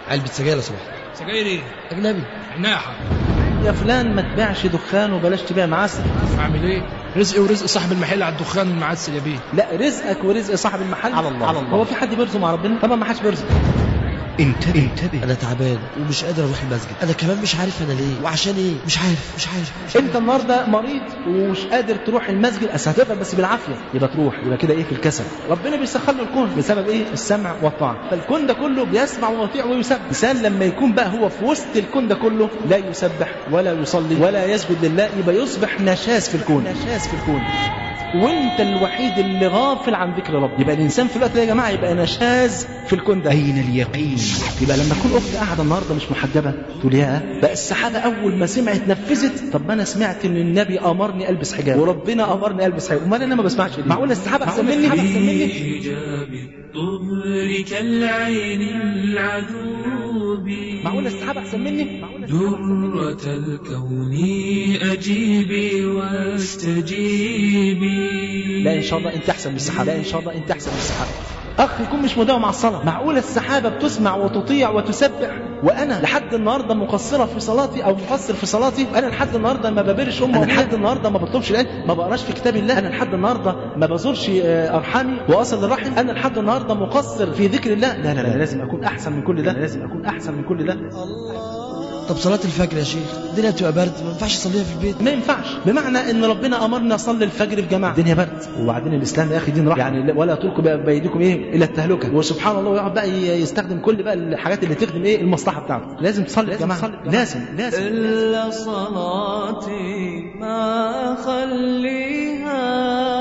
علبة سجاير يا صباح. سجاير ايه؟ أجنبي. عناحة. يا فلان ما تبيعش دخان وبلاش تبيع معسل. اعمل ايه؟ رزقي ورزق صاحب المحل على الدخان والمعسل يا بيه. لا، رزقك ورزق صاحب المحل على الله. هو في حد بيرزق مع ربنا؟ طبعا ما حدش بيرزق. انتبه. أنا تعبان ومش قادر أروح المسجد. أنا كمان مش عارف أنا ليه وعشان إيه. مش عارف. انت النهارده مريض ومش قادر تروح المسجد، هتقدر بس بالعافيه، يبقى تروح، يبقى كده ايه في الكسل. ربنا بيسخر له الكون بسبب ايه؟ السمع والطاعه. فالكون ده كله بيسمع ويطيع ويسبح. الانسان لما يكون بقى هو في وسط الكون ده كله لا يسبح ولا يصلي ولا يسجد لله، يبقى يصبح نشاز في الكون. وانت الوحيد اللي غافل عن ذكر رب. يبقى الانسان في الوقت ده يا جماعه يبقى نشاز في الكون ده. أين اليقين؟ يبقى لما تكون اخت قاعده النهارده مش محجبه تقول يا بقى السحابه اول ما سمعت نفذت. طب ما انا سمعت ان النبي امرني البس حجاب وربنا امرني البس حجاب، امال انا ما بسمعش ليه؟ معقول السحابه احسن مني؟ حجاب الطهر كالعين العذوب. معقول السحابه احسن مني؟ درة الكون أجيبي واستجيبي. لا ان شاء الله انت احسن من السحابه. اخ يكون مش مداوم على الصلاه. معقول السحابه بتسمع وتطيع وتسبح وانا لحد النهارده مقصره في صلاتي او مقصر في صلاتي؟ انا لحد النهارده ما ببرش امي، انا لحد النهارده ما بطلبش العلم، ما بقراش في كتاب الله، انا لحد النهارده ما بزورش ارحامي واصل الرحم، انا لحد النهارده مقصر في ذكر الله. لا لازم اكون احسن من كل ده. طب صلاة الفجر يا شيخ الدنيا بتبقى برد، ما ينفعش اصليها في البيت؟ ما ينفعش، بمعنى ان ربنا امرنا نصلي الفجر في جماعه. الدنيا برد، وبعدين الاسلام يا اخي دين رحمه، يعني ولا تلقوا بايديكم ايه الى التهلكه. وسبحان الله يقعد بقى يستخدم كل بقى الحاجات اللي تخدم ايه المصلحه بتاعته. لازم تصلي يا جماعه، لازم. إلا صلاتي ما خليها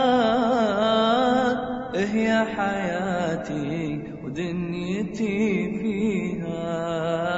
هي حياتي ودنيتي فيها.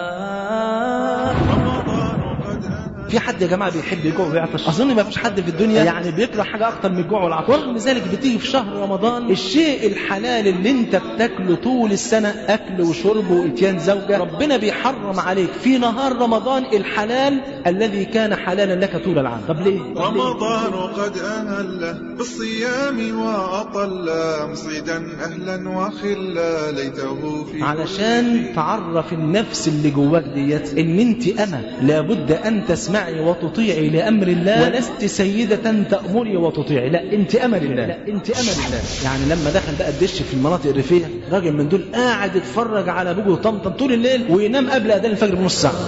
في حد يا جماعه بيحب يجوع ويعطش؟ اظن ما فيش حد في الدنيا يعني بيكره حاجه اكتر من الجوع والعطش. ورغم ذلك بتيجي في شهر رمضان الشيء الحلال اللي انت بتاكله طول السنه، اكل وشرب واتيان زوجه، ربنا بيحرم عليك في نهار رمضان الحلال الذي كان حلالا لك طول العام. طب ليه؟ رمضان قد أهل بالصيام وأطل مصيدا أهلا وخلا ليته في علشان تعرف النفس اللي جواك ديت ان انت انا لابد ان تسمعي وتطيعي لامر الله، ولست سيده تامري وتطيعي. لا انت امر الله. يعني لما دخل بقى الدش في المناطق الريفيه، راجل من دول قاعد يتفرج على ابوه وطمطم طول الليل وينام قبل اذان الفجر بنص ساعه.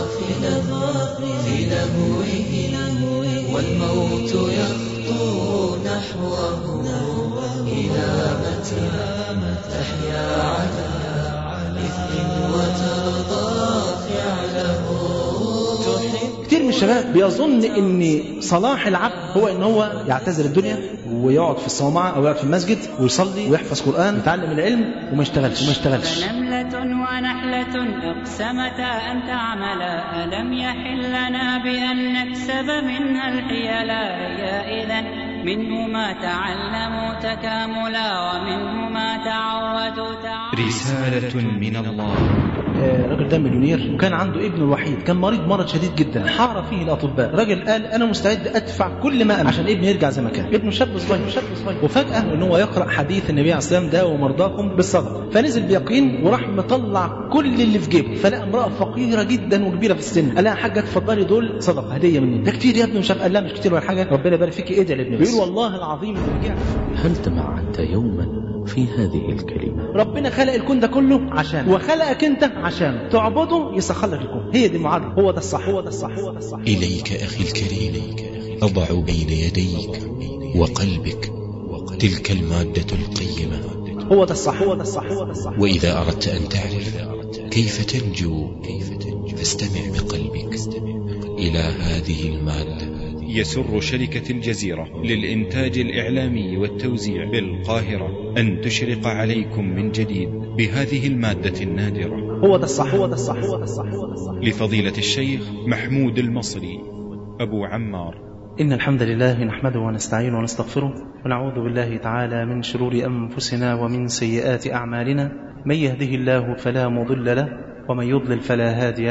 والموت يخطو نحوه إلى متى تحيا على إثم وترضى فعله. كتير من الشباب بيظن ان صلاح العبد هو ان هو يعتزل الدنيا ويقعد في الصومعه او يقعد في المسجد ويصلي ويحفظ قران ويتعلم العلم وما يشتغلش. نملة ونحلة اقسمتا ان تعملا ألم يحل لنا بأن نكسب منها الحيلا. هي إذن منه ما تعلموا تكاملا ومنه ما تعودوا تعالى. رسالة من الله. راجل ده مليونير وكان عنده ابنه الوحيد كان مرض شديد جدا، حار فيه الاطباء. راجل قال انا مستعد ادفع كل ما عشان ابني يرجع زي ما كان. ابنه شاب صغير. وفجاه ان هو يقرا حديث النبي عليه الصلاه والسلام داووا مرضاكم بالصدقه، فنزل بيقين وراح مطلع كل اللي في جيبه، فلقى امراه فقيره جدا وكبيره في السن. قال لها يا حاجه اتفضلي دول صدقه هديه مني. ده كتير يا ابني؟ مش قال لا مش كتير ولا حاجه، ربنا يبارك فيك ادعي لابني. بيقول والله العظيم رجعت. هل تمعنت يوما في هذه الكلمة؟ ربنا خلق الكون ده كله عشان، وخلقك انت عشان تعبده يسخر لك الكون. هي دي المعادله، هو ده الصح. إليك أخي الكريم أضع بين يديك وقلبك تلك المادة القيمة. هو ده الصح. وإذا أردت أن تعرف كيف تنجو فاستمع بقلبك إلى هذه المادة. يسر شركة الجزيرة للإنتاج الإعلامي والتوزيع بالقاهرة أن تشرق عليكم من جديد بهذه المادة النادرة. هو ده الصح. لفضيلة الشيخ محمود المصري أبو عمار. إن الحمد لله نحمده ونستعينه ونستغفره ونعوذ بالله تعالى من شرور أنفسنا ومن سيئات أعمالنا. من يهده الله فلا مضل له ومن يضلل فلا هادي له،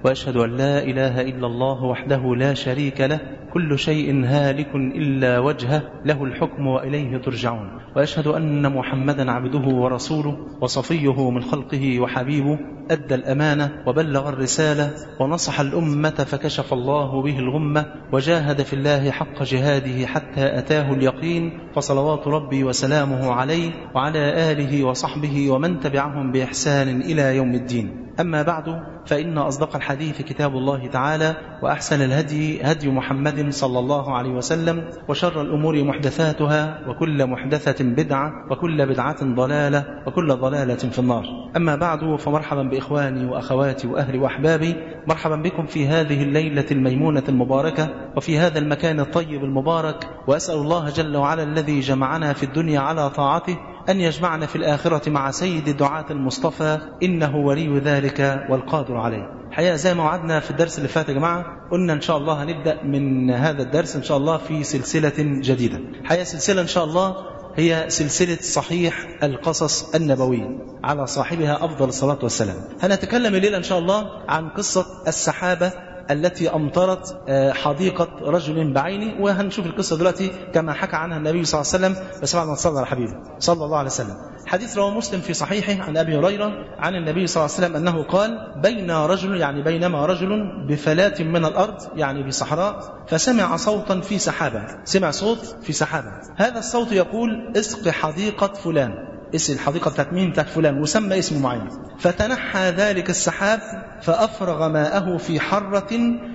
وأشهد أن لا إله إلا الله وحده لا شريك له كل شيء هالك إلا وجهه له الحكم وإليه ترجعون. وأشهد أن محمدا عبده ورسوله وصفيه من خلقه وحبيبه أدى الأمانة وبلغ الرسالة ونصح الأمة فكشف الله به الغمة وجاهد في الله حق جهاده حتى أتاه اليقين فصلوات ربي وسلامه عليه وعلى آله وصحبه ومن تبعهم بإحسان إلى يوم الدين. أما بعد فإن أصدق الحديث كتاب الله تعالى وأحسن الهدي هدي محمد صلى الله عليه وسلم وشر الأمور محدثاتها وكل محدثة بدعة وكل بدعة ضلالة وكل ضلالة في النار. أما بعد فمرحبا بإخواني وأخواتي وأهلي وأحبابي، مرحبا بكم في هذه الليلة الميمونة المباركة وفي هذا المكان الطيب المبارك، وأسأل الله جل وعلا الذي جمعنا في الدنيا على طاعته أن يجمعنا في الآخرة مع سيد الدعاة المصطفى إنه ولي ذلك والقادر عليه. حقيقة زي ما وعدنا في الدرس اللي فات يا جماعة، قلنا إن شاء الله هنبدأ من هذا الدرس إن شاء الله في سلسلة جديدة. حقيقة سلسلة إن شاء الله هي سلسلة صحيح القصص النبوي على صاحبها أفضل الصلاة والسلام. هنتكلم الليلة إن شاء الله عن قصة السحابة التي أمطرت حديقة رجل بعينه، وهنشوف القصة دلوقتي كما حكى عنها النبي صلى الله عليه وسلم. بس بعد ما نصلي على حبيبه صلى الله عليه وسلم. حديث رواه مسلم في صحيحه عن أبي هريرة عن النبي صلى الله عليه وسلم أنه قال: بينما رجل بفلاة من الأرض، يعني بصحراء، فسمع صوتا في سحابة. سمع صوت في سحابة، هذا الصوت يقول: اسق حديقة فلان، اسم الحديقة بتاعت مين؟ بتاعت فلان، وسمى اسمه معين. فتنحى ذلك السحاب فأفرغ ماءه في حرة،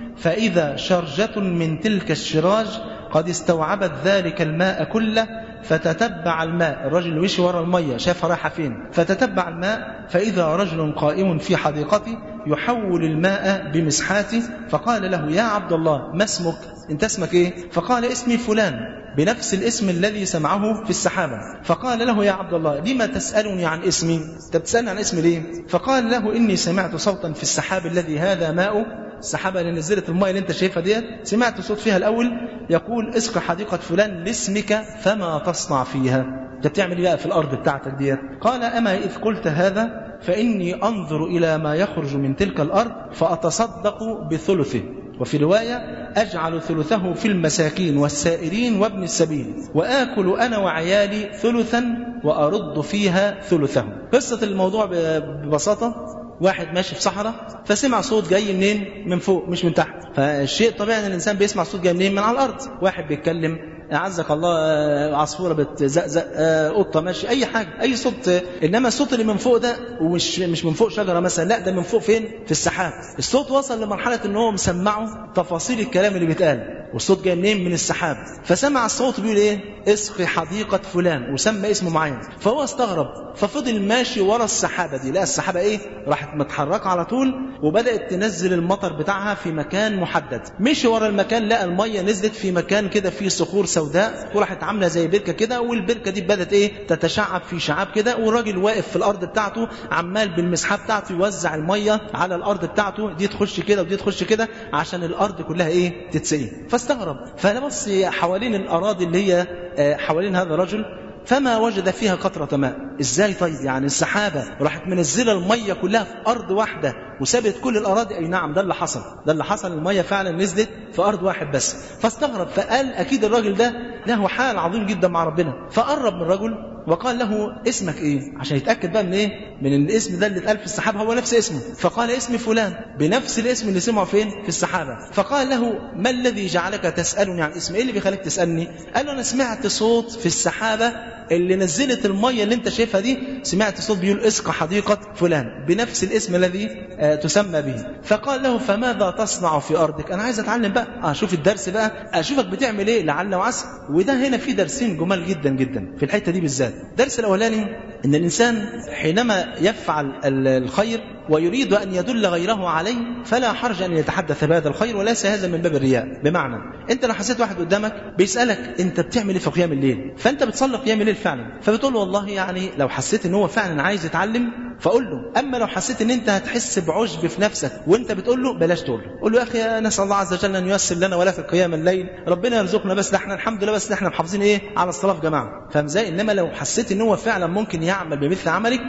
فإذا شرجة من تلك الشراج قد استوعبت ذلك الماء كله، فتتبع الماء، الرجل وشي ورا المية شافها رايحة فين، فتتبع الماء فإذا رجل قائم في حديقته يحول الماء بمسحاته، فقال له: يا عبد الله، ما اسمك؟ انت اسمك ايه؟ فقال: اسمي فلان، بنفس الاسم الذي سمعه في السحابة. فقال له: يا عبد الله، لما تسألني عن اسمي؟ انت بتسألني عن اسمي ليه؟ فقال له: إني سمعت صوتا في السحاب الذي هذا ماء، السحابة اللي نزلت الماء اللي انت شايفها ديت، سمعت صوت فيها الأول يقول: اسق حديقة فلان لاسمك فما تصنع فيها؟ انت بتعمل ايه بقى في الأرض بتاعتك ديت؟ قال: أما إذ قلت هذا فإني أنظر إلى ما يخرج من تلك الأرض فأتصدق بثلثه، وفي رواية: أجعل ثلثه في المساكين والسائرين وابن السبيل، وآكل أنا وعيالي ثلثا وأرد فيها ثلثه. قصة الموضوع ببساطة: واحد ماشي في صحراء فسمع صوت جاي منين؟ من فوق مش من تحت. فالشيء طبيعي ان الانسان بيسمع صوت جاي منين؟ من على الارض. واحد بيتكلم، عزك الله، عصفوره بتزقزق، قطه ماشي، اي حاجه، اي صوت. انما الصوت اللي من فوق ده مش من فوق شجره مثلا، لا ده من فوق فين؟ في السحاب. الصوت وصل لمرحله ان هو مسمعه تفاصيل الكلام اللي بيتقال، والصوت جاي منين؟ من السحاب. فسمع الصوت بيقول ايه؟ اسقي حديقه فلان، وسمى اسمه معين. فهو استغرب، ففضل ماشي ورا السحابه دي. لا السحابه ايه؟ راحت متحركه على طول، وبدات تنزل المطر بتاعها في مكان محدد. مشي ورا المكان، لقى الميه نزلت في مكان كده فيه صخور سوداء، وراحت عامله زي بركه كده، والبركه دي بدات ايه؟ تتشعب في شعاب كده، والراجل واقف في الارض بتاعته عمال بالمسحاب بتاعته يوزع الميه على الارض بتاعته، دي تخش كده ودي تخش كده عشان الارض كلها ايه؟ تتسقي. فاستغرب، فبص حوالين الاراضي اللي هي حوالين هذا الرجل، فما وجد فيها قطرة ماء. ازاي طيب؟ يعني السحابة راحت منزلة المية كلها في أرض واحدة وسابت كل الأراضي؟ أي نعم، ده اللي حصل، ده اللي حصل، المية فعلا نزلت في أرض واحد بس. فاستغرب، فقال أكيد الراجل ده له حال عظيم جدا مع ربنا. فقرب من الرجل وقال له: اسمك ايه؟ عشان يتأكد بقى من ايه؟ من الاسم ده اللي اتقال في السحابة هو نفس اسمه. فقال: اسمي فلان، بنفس الاسم اللي سمعه فين؟ في السحابة. فقال له: ما الذي جعلك تسألني عن اسمي؟ ايه اللي بيخليك تسألني؟ قال له: انا سمعت صوت في السحابة اللي نزلت المية اللي انت شايفها دي، سمعت صوت بيقول: اسق حديقة فلان، بنفس الاسم الذي تسمى به. فقال له: فماذا تصنع في أرضك؟ أنا عايز أتعلم بقى، أشوف الدرس بقى، أشوفك بتعمل إيه، لعل وعسى. وده هنا في درسين جمال جدا جدا في الحتة دي بالذات. الدرس الأولاني إن الإنسان حينما يفعل الخير ويريد أن يدل غيره عليه فلا حرج أن يتحدث بهذا الخير، وليس هذا من باب الرياء. بمعنى أنت لو حسيت واحد قدامك بيسألك أنت بتعمل إيه في قيام الليل، فأنت بتصلي قيام الليل فعلا، فبتقول له والله يعني لو حسيت إن هو فعلا عايز يتعلم فقول له. أما لو حسيت إن أنت هتحس بعجب في نفسك وأنت بتقول له، بلاش تقول له. قول له: يا أخي نسأل الله عز وجل أن ييسر لنا ولك قيام الليل، ربنا يرزقنا، بس احنا الحمد لله بس احنا محافظين إيه على الصلاة في جماعة. فاهم ازاي؟ إنما لو حسيت إن هو فعلا ممكن يعمل بمثل عملك فحدثه.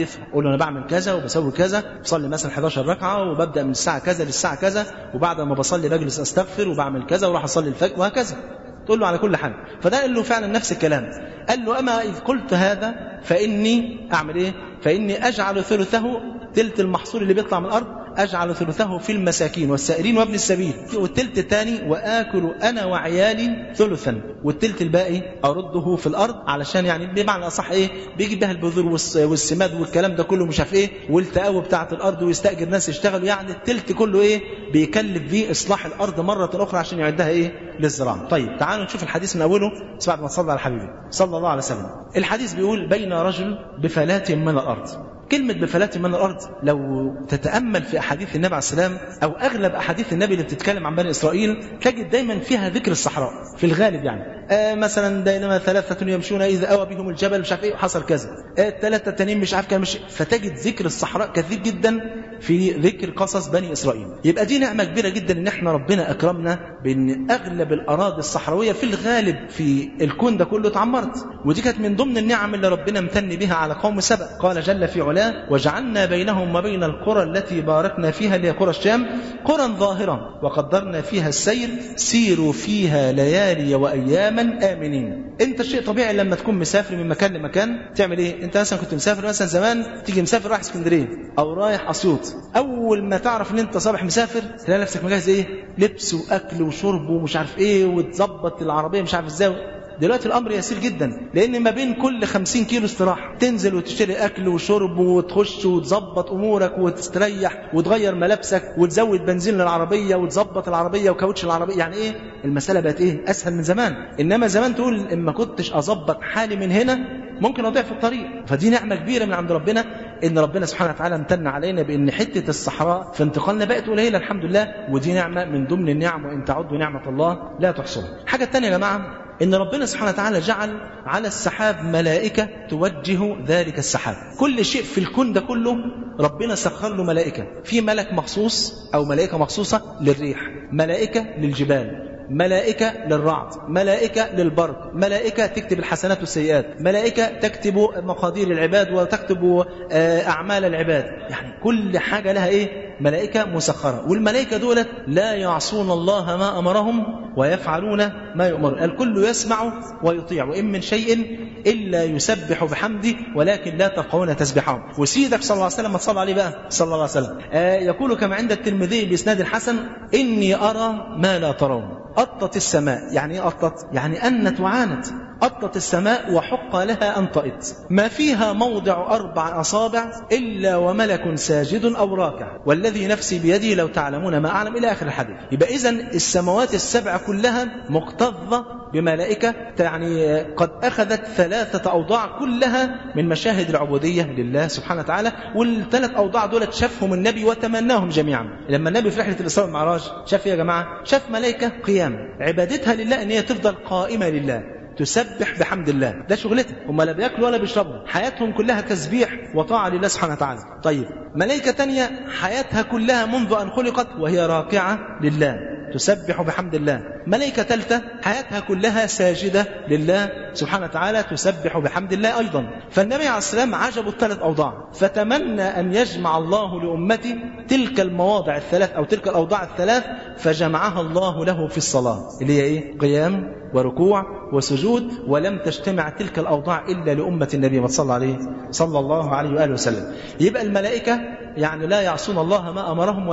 حدثها، قول له انا بعمل كذا وبسوي كذا، بصلي مثلا 11 ركعه وببدا من الساعه كذا للساعه كذا، وبعد ما بصلي بجلس استغفر وبعمل كذا وراح اصلي الفجر وهكذا. تقول له على كل حال. فده قال له فعلا نفس الكلام، قال له اما اذ قلت هذا فاني اعمل ايه؟ فاني اجعل ثلثه، تلت المحصول اللي بيطلع من الارض اجعل ثلثه في المساكين والسائلين وابن السبيل، والتلت الثاني واكل انا وعيالي ثلثا، والتلت الباقي ارده في الارض، علشان يعني بمعنى اصح ايه، بيجي بها البذور والسماد والكلام ده كله مش عارف ايه، والتقاوي بتاعه الارض، ويستاجر ناس يشتغلوا، يعني التلت كله ايه بيكلف بيه اصلاح الارض مره اخرى عشان يعدها ايه للزراعه. طيب تعالوا نشوف الحديث من اوله بعد ما تصلى على حبيبي صلى الله عليه وسلم. الحديث بيقول بين رجل بفلاة من الارض. كلمة بفلاة من الأرض لو تتأمل في أحاديث النبي عليه السلام أو أغلب أحاديث النبي اللي بتتكلم عن بني إسرائيل تجد دايما فيها ذكر الصحراء في الغالب، يعني مثلا دائما 3 يمشون إذا أوى بهم الجبل مش عارف إيه وحصل كذا، 3 التانيين مش عارف كان مش، فتجد ذكر الصحراء كثير جدا في ذكر قصص بني إسرائيل. يبقى دي نعمة كبيرة جدا إن إحنا ربنا أكرمنا بأن أغلب الأراضي الصحراوية في الغالب في الكون ده كله اتعمرت، ودي كانت من ضمن النعم اللي ربنا امتن بها على قوم سبأ. قال جل في علاه وجعلنا بينهم وبين القرى التي باركنا فيها اللي هي قرى الشام قرى ظاهرة وقدرنا فيها السير سيروا فيها ليالي وأياما آمنين. انت شيء طبيعي لما تكون مسافر من مكان لمكان تعمل ايه؟ انت مثلا كنت مسافر مثلا زمان، تيجي مسافر رايح اسكندريه او رايح اسيوط، اول ما تعرف ان انت صباح مسافر تلاقي نفسك مجهز ايه؟ لبس واكل وشرب ومش عارف ايه، وتظبط العربيه مش عارف ازاي. دلوقتي الأمر يسير جدا، لأن ما بين كل 50 كيلو استراحة تنزل وتشتري أكل وشرب وتخش وتظبط أمورك وتستريح وتغير ملابسك وتزود بنزين للعربية وتظبط العربية وكاوتش العربية. يعني إيه؟ المسألة بقت إيه؟ أسهل من زمان. إنما زمان تقول إما كنتش أظبط حالي من هنا ممكن أضيع في الطريق. فدي نعمة كبيرة من عند ربنا، إن ربنا سبحانه وتعالى امتن علينا بإن حتة الصحراء في انتقالنا بقت قليلة الحمد لله، ودي نعمة من ضمن النعم، وإن تعدوا نعمة الله لا تحصوها. حاجة تانية يا جماعة، إن ربنا سبحانه وتعالى جعل على السحاب ملائكة توجه ذلك السحاب. كل شيء في الكون ده كله ربنا سخر له ملائكة، في ملك مخصوص أو ملائكة مخصوصة للريح، ملائكة للجبال، ملائكة للرعد، ملائكة للبرق، ملائكة تكتب الحسنات والسيئات، ملائكة تكتب مقادير العباد وتكتب أعمال العباد. يعني كل حاجة لها إيه؟ ملائكة مسخرة. والملائكة دولت لا يعصون الله ما أمرهم ويفعلون ما يؤمرون. الكل يسمع ويطيع، وإن من شيء إلا يسبح بحمده ولكن لا تفقهون تسبحهم. وسيدك صلى الله عليه وسلم صلى عليه بقى صلى الله عليه وسلم يقول كما عند الترمذي بإسناد الحسن إني أرى ما لا ترون. أطت السماء. يعني إيه أطت؟ يعني أنت وعانت. أطت السماء وحق لها أن تأط، ما فيها موضع 4 أصابع إلا وملك ساجد أو راكع، والذي نفسي بيده لو تعلمون ما أعلم، إلى آخر الحديث. يبقى إذن السماوات ال7 كلها مكتظة بملائكة، يعني قد أخذت 3 أوضاع كلها من مشاهد العبودية لله سبحانه وتعالى. وال3 أوضاع دول شافهم النبي وتمناهم جميعا. لما النبي في رحلة الإسراء والمعراج شاف يا جماعة، شاف ملائكة قيام عبادتها لله، إن هي تفضل قائمة لله تسبح بحمد الله، ده شغلتها. هم لا بياكلوا ولا بيشربوا، حياتهم كلها تسبيح وطاعة لله سبحانه وتعالى. طيب ملائكة تانية حياتها كلها منذ أن خلقت وهي راكعة لله تسبح بحمد الله. ملائكة ثالثة حياتها كلها ساجدة لله سبحانه وتعالى تسبح بحمد الله أيضا. فالنبي عليه السلام عجبه ال3 أوضاع، فتمنى أن يجمع الله لأمتي تلك المواضع ال3 أو تلك الأوضاع ال3، فجمعها الله له في الصلاة اللي هي إيه؟ قيام وركوع وسجود. ولم تجتمع تلك الأوضاع إلا لأمة النبي صلى الله عليه وآله وسلم. يبقى الملائكة يعني لا يعصون الله ما أمرهم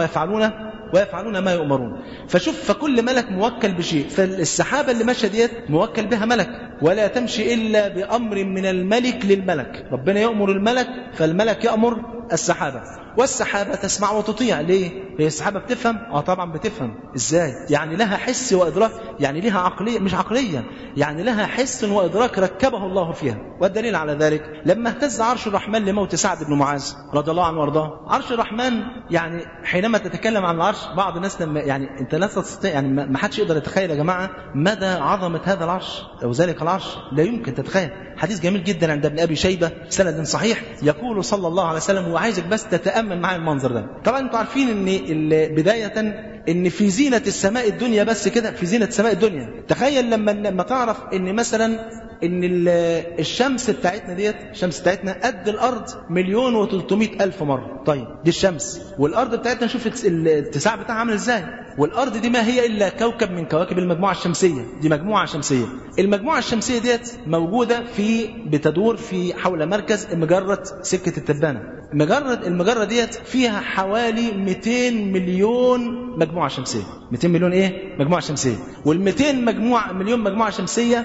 ويفعلون ما يؤمرون. فكل ملك موكل بشيء. فالسحابة اللي ماشية ديت موكل بها ملك، ولا تمشي إلا بأمر من الملك للملك. ربنا يأمر الملك فالملك يأمر السحابة، والسحابة تسمع وتطيع. ليه؟ هي السحابة بتفهم؟ طبعا بتفهم. إزاي؟ يعني لها حس وإدراك، يعني لها عقلية، مش عقلية، يعني لها حس وإدراك ركبه الله فيها. والدليل على ذلك لما اهتز عرش الرحمن لموت سعد بن معاذ رضي الله عنه وارضاه. عرش الرحمن يعني حينما تتكلم عن العرش بعض الناس لما يعني انت لا تستطيع، يعني ما حدش يقدر يتخيل يا جماعة مدى عظمة هذا العرش أو ذلك العرش، لا يمكن تتخيل. حديث جميل جدا عند ابن أبي شيبة سند صحيح، يقول صلى الله عليه وسلم، وعايزك بس تتأمل معي المنظر ده. طبعا انتوا عارفين ان بداية ان في زينة السماء الدنيا، بس كده في زينة السماء الدنيا، تخيل لما تعرف ان مثلا ان الشمس بتاعتنا ديت، الشمس بتاعتنا قد الارض 1,300,000 مرة. طيب دي الشمس، والارض بتاعتنا شوف الاتساع بتاعها عامل ازاي. والارض دي ما هي الا كوكب من كواكب المجموعة الشمسية، دي مجموعة شمسية. المجموعة الشمسية ديت موجودة بتدور في حول مركز مجرة سكة التبانة. المجرة ديت فيها حوالي 200 مليون مجموعة شمسية. 200 مليون ايه؟ مجموعة شمسية. وال200 مليون مجموعة شمسية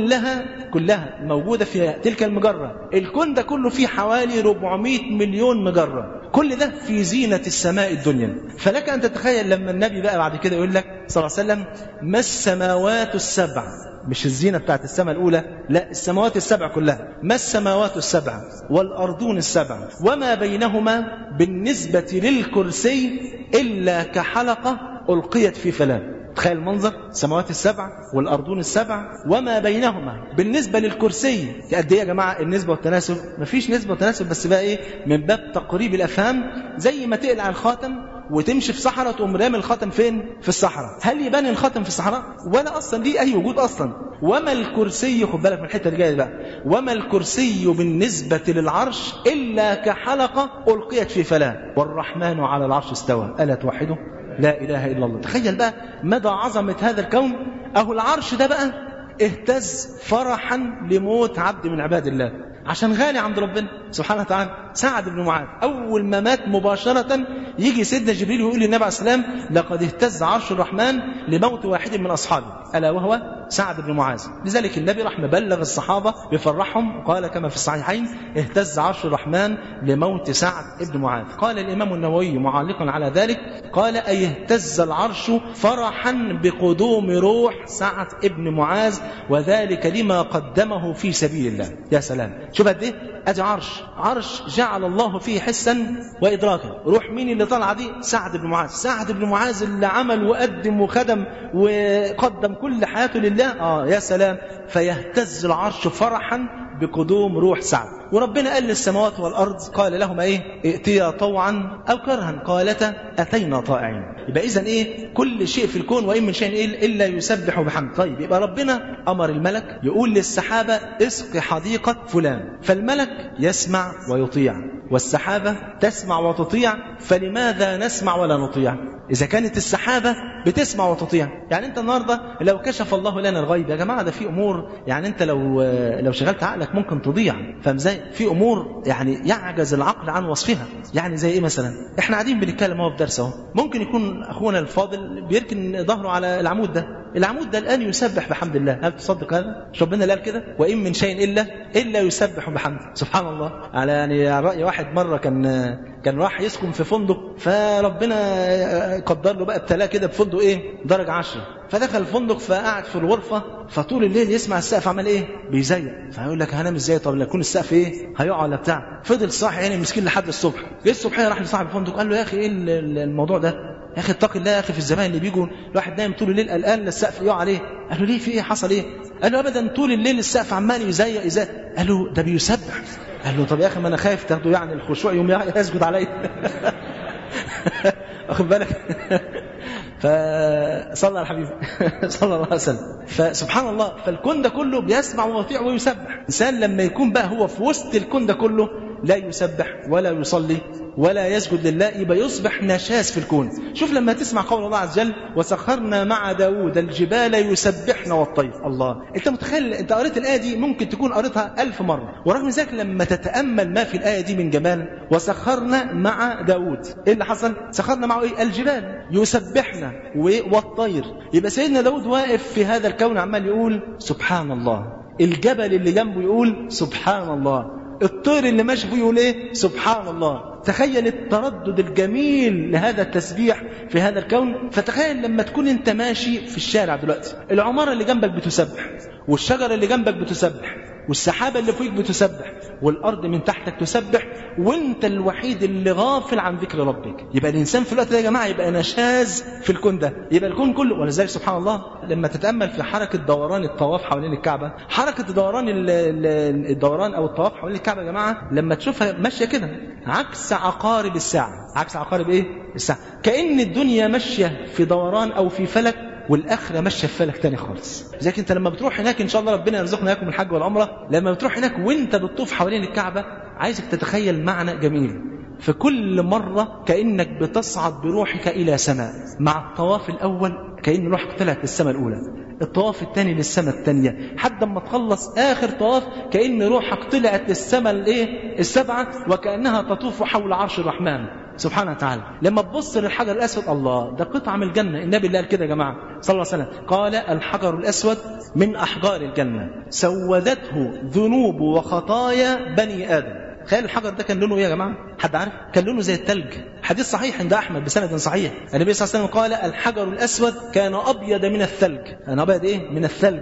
كلها موجودة في تلك المجرة. الكون ده كله فيه حوالي 400 مليون مجرة، كل ده في زينة السماء الدنيا. فلك أن تتخيل لما النبي بقى بعد كده يقول لك صلى الله عليه وسلم ما السماوات السبع، مش الزينة بتاعت السماء الأولى، لا السماوات السبع كلها، ما السماوات السبع والأرضون السبع وما بينهما بالنسبة للكرسي إلا كحلقة ألقيت في فلاة. تخيل المنظر، السماوات السبع والأرضون السبع وما بينهما بالنسبة للكرسي. قد ايه يا جماعة النسبة والتناسب؟ مفيش نسبة وتناسب، بس بقى ايه، من باب تقريب الأفهام. زي ما تقلع الخاتم وتمشي في صحراء تقوم رامي الخاتم فين؟ في الصحراء. هل يبان الخاتم في الصحراء؟ ولا أصلا ليه أي وجود أصلا. وما الكرسي، خد بالك من الحتة اللي جاية بقى، وما الكرسي بالنسبة للعرش إلا كحلقة ألقيت في فلاة والرحمن على العرش استوى ألا توحده؟ لا إله إلا الله. تخيل بقى مدى عظمة هذا الكون. أهو العرش ده بقى اهتز فرحا لموت عبد من عباد الله، عشان غالي عند ربنا سبحانه وتعالى. سعد بن معاذ أول ما مات مباشرة يجي سيدنا جبريل ويقول للنبي عليه السلام لقد اهتز عرش الرحمن لموت واحد من أصحابه ألا وهو سعد بن معاذ. لذلك النبي راح مبلغ الصحابة بفرحهم، قال كما في الصحيحين اهتز عرش الرحمن لموت سعد بن معاذ. قال الإمام النووي معلقا على ذلك قال أي اهتز العرش فرحا بقدوم روح سعد بن معاذ وذلك لما قدمه في سبيل الله. يا سلام، شوف قد ايه، ادي عرش جعل الله فيه حسا وادراكا. روح مين اللي طلع دي؟ سعد بن معاذ. سعد بن معاذ اللي عمل وقدم وخدم وقدم كل حياته لله. يا سلام. فيهتز العرش فرحا بقدوم روح سعد. وربنا قال للسماوات والأرض قال لهم ايه؟ ائتيا طوعا أو كرها قالتا أتينا طائعين. يبقى إذن ايه؟ كل شيء في الكون وإن من شيء إلا يسبح بحمد. طيب يبقى ربنا أمر الملك يقول للسحابة اسق حديقة فلان، فالملك يسمع ويطيع والسحابة تسمع وتطيع. فلماذا نسمع ولا نطيع إذا كانت السحابة بتسمع وتطيع؟ يعني أنت النهاردة لو كشف الله لنا الغيب يا جماعة، ده في أمور يعني أنت لو شغلت عقلك ممكن تضيع. فاهم ازاي؟ في أمور يعني يعجز العقل عن وصفها. يعني زي إيه مثلا؟ إحنا قاعدين بنتكلم اهو في درس اهو، ممكن يكون أخونا الفاضل بيركن ظهره على العمود ده الآن يسبح بحمد الله. هل تصدق هذا؟ مش ربنا قال كده؟ وإن من شيء إلا يسبح بحمد. سبحان الله. على يعني رأي واحد مرة كان راح يسكن في فندق، فربنا قدر له بقى ابتلاه كده بفندق ايه؟ درجة 10. فدخل الفندق فقعد في الغرفة، فطول الليل يسمع السقف عمل ايه؟ بيزيق. فيقول لك هنام ازاي؟ طب يكون السقف ايه؟ هيقع ولا بتاع. فضل صاحي يعني مسكين لحد الصبح. جه الصبح راح لصاحب الفندق قال له يا اخي ايه الموضوع ده؟ يا اخي اتق الله يا اخي، في الزمان اللي بيجوا الواحد نايم طول الليل قلقان السقف يقع عليه. قال له ليه؟ في ايه؟ حصل ايه؟ قال له ابدا طول الليل السقف عمال يزيق. قال له ده بيسبح. قال له طب يا اخي ما انا خايف تاخده يعني الخشوع يوم يسجد علي. واخد بالك؟ فصلى على الحبيب صلى الله عليه وسلم. فسبحان الله، فالكون ده كله بيسمع ويطيع ويسبح. الإنسان لما يكون بقى هو في وسط الكون ده كله لا يسبح ولا يصلي ولا يسجد لله، يبقى يصبح نشاز في الكون. شوف لما تسمع قول الله عز وجل وسخرنا مع داود الجبال يسبحن والطير. الله، انت متخيل؟ انت قريت الآية دي ممكن تكون قريتها 1000 مرة، ورغم ذلك لما تتأمل ما في الآية دي من جمال وسخرنا مع داود، ايه اللي حصل؟ سخرنا معه ايه؟ الجبال يسبحن والطير. يبقى سيدنا داود واقف في هذا الكون عمال يقول سبحان الله، الجبل اللي جنبه يقول سبحان الله، الطير اللي ماشي فيه يقول ايه؟ سبحان الله. تخيل التردد الجميل لهذا التسبيح في هذا الكون. فتخيل لما تكون انت ماشي في الشارع دلوقتي، العمارة اللي جنبك بتسبح، والشجرة اللي جنبك بتسبح، والسحابة اللي فوقك بتسبح، والأرض من تحتك تسبح، وانت الوحيد اللي غافل عن ذكر ربك. يبقى الإنسان في الوقت ده يا جماعة يبقى نشاز في الكون ده، يبقى الكون كله. ولذلك سبحان الله لما تتأمل في حركة دوران الطواف حوالين الكعبة، حركة الدوران أو الطواف حوالين الكعبة يا جماعة لما تشوفها ماشية كده عكس عقارب الساعة. عكس عقارب ايه؟ الساعة. كأن الدنيا ماشية في دوران أو في فلك والاخره ماشيه في فلك تاني خالص. لذلك انت لما بتروح هناك ان شاء الله ربنا يرزقنا اياكم الحج والعمره، لما بتروح هناك وانت بتطوف حوالين الكعبه عايزك تتخيل معنى جميل. في كل مرة كأنك بتصعد بروحك إلى سماء. مع الطواف الأول كأن روحك طلعت للسماء الأولى، الطواف الثاني للسماء الثانية، حتى لما تخلص آخر طواف كأن روحك طلعت للسماء السبعة، وكأنها تطوف حول عرش الرحمن سبحانه وتعالى. لما تبص للحجر الأسود، الله ده قطعة من الجنة. النبي اللي قال كده يا جماعة صلى الله عليه وسلم، قال الحجر الأسود من أحجار الجنة سودته ذنوب وخطايا بني آدم. تخيل الحجر ده كان لونه ايه يا جماعه؟ حد عارف؟ كان لونه زي الثلج. حديث صحيح عند احمد بسند صحيح، النبي صلى الله عليه وسلم قال الحجر الاسود كان ابيض من الثلج. كان ابيض ايه؟ من الثلج.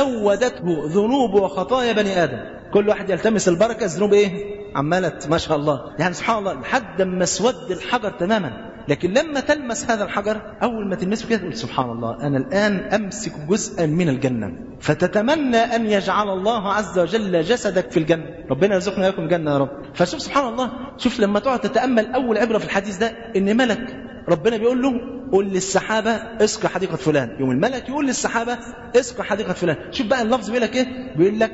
فسودته ذنوب وخطايا بني ادم. كل واحد يلتمس البركه، الذنوب ايه؟ عماله ما شاء الله، يعني سبحان الله لحد ما اسود الحجر تماما. لكن لما تلمس هذا الحجر، أول ما تلمسه كده تقول سبحان الله أنا الآن أمسك جزءا من الجنة، فتتمنى أن يجعل الله عز وجل جسدك في الجنة. ربنا يرزقنا إياكم الجنة يا رب. فشوف سبحان الله، شوف لما تقعد تتأمل أول عبرة في الحديث ده، إن ملك ربنا بيقول له قل للسحابة اسقى حديقة فلان، يوم الملك يقول للسحابة اسقى حديقة فلان. شوف بقى اللفظ بيقول لك إيه؟ بيقول لك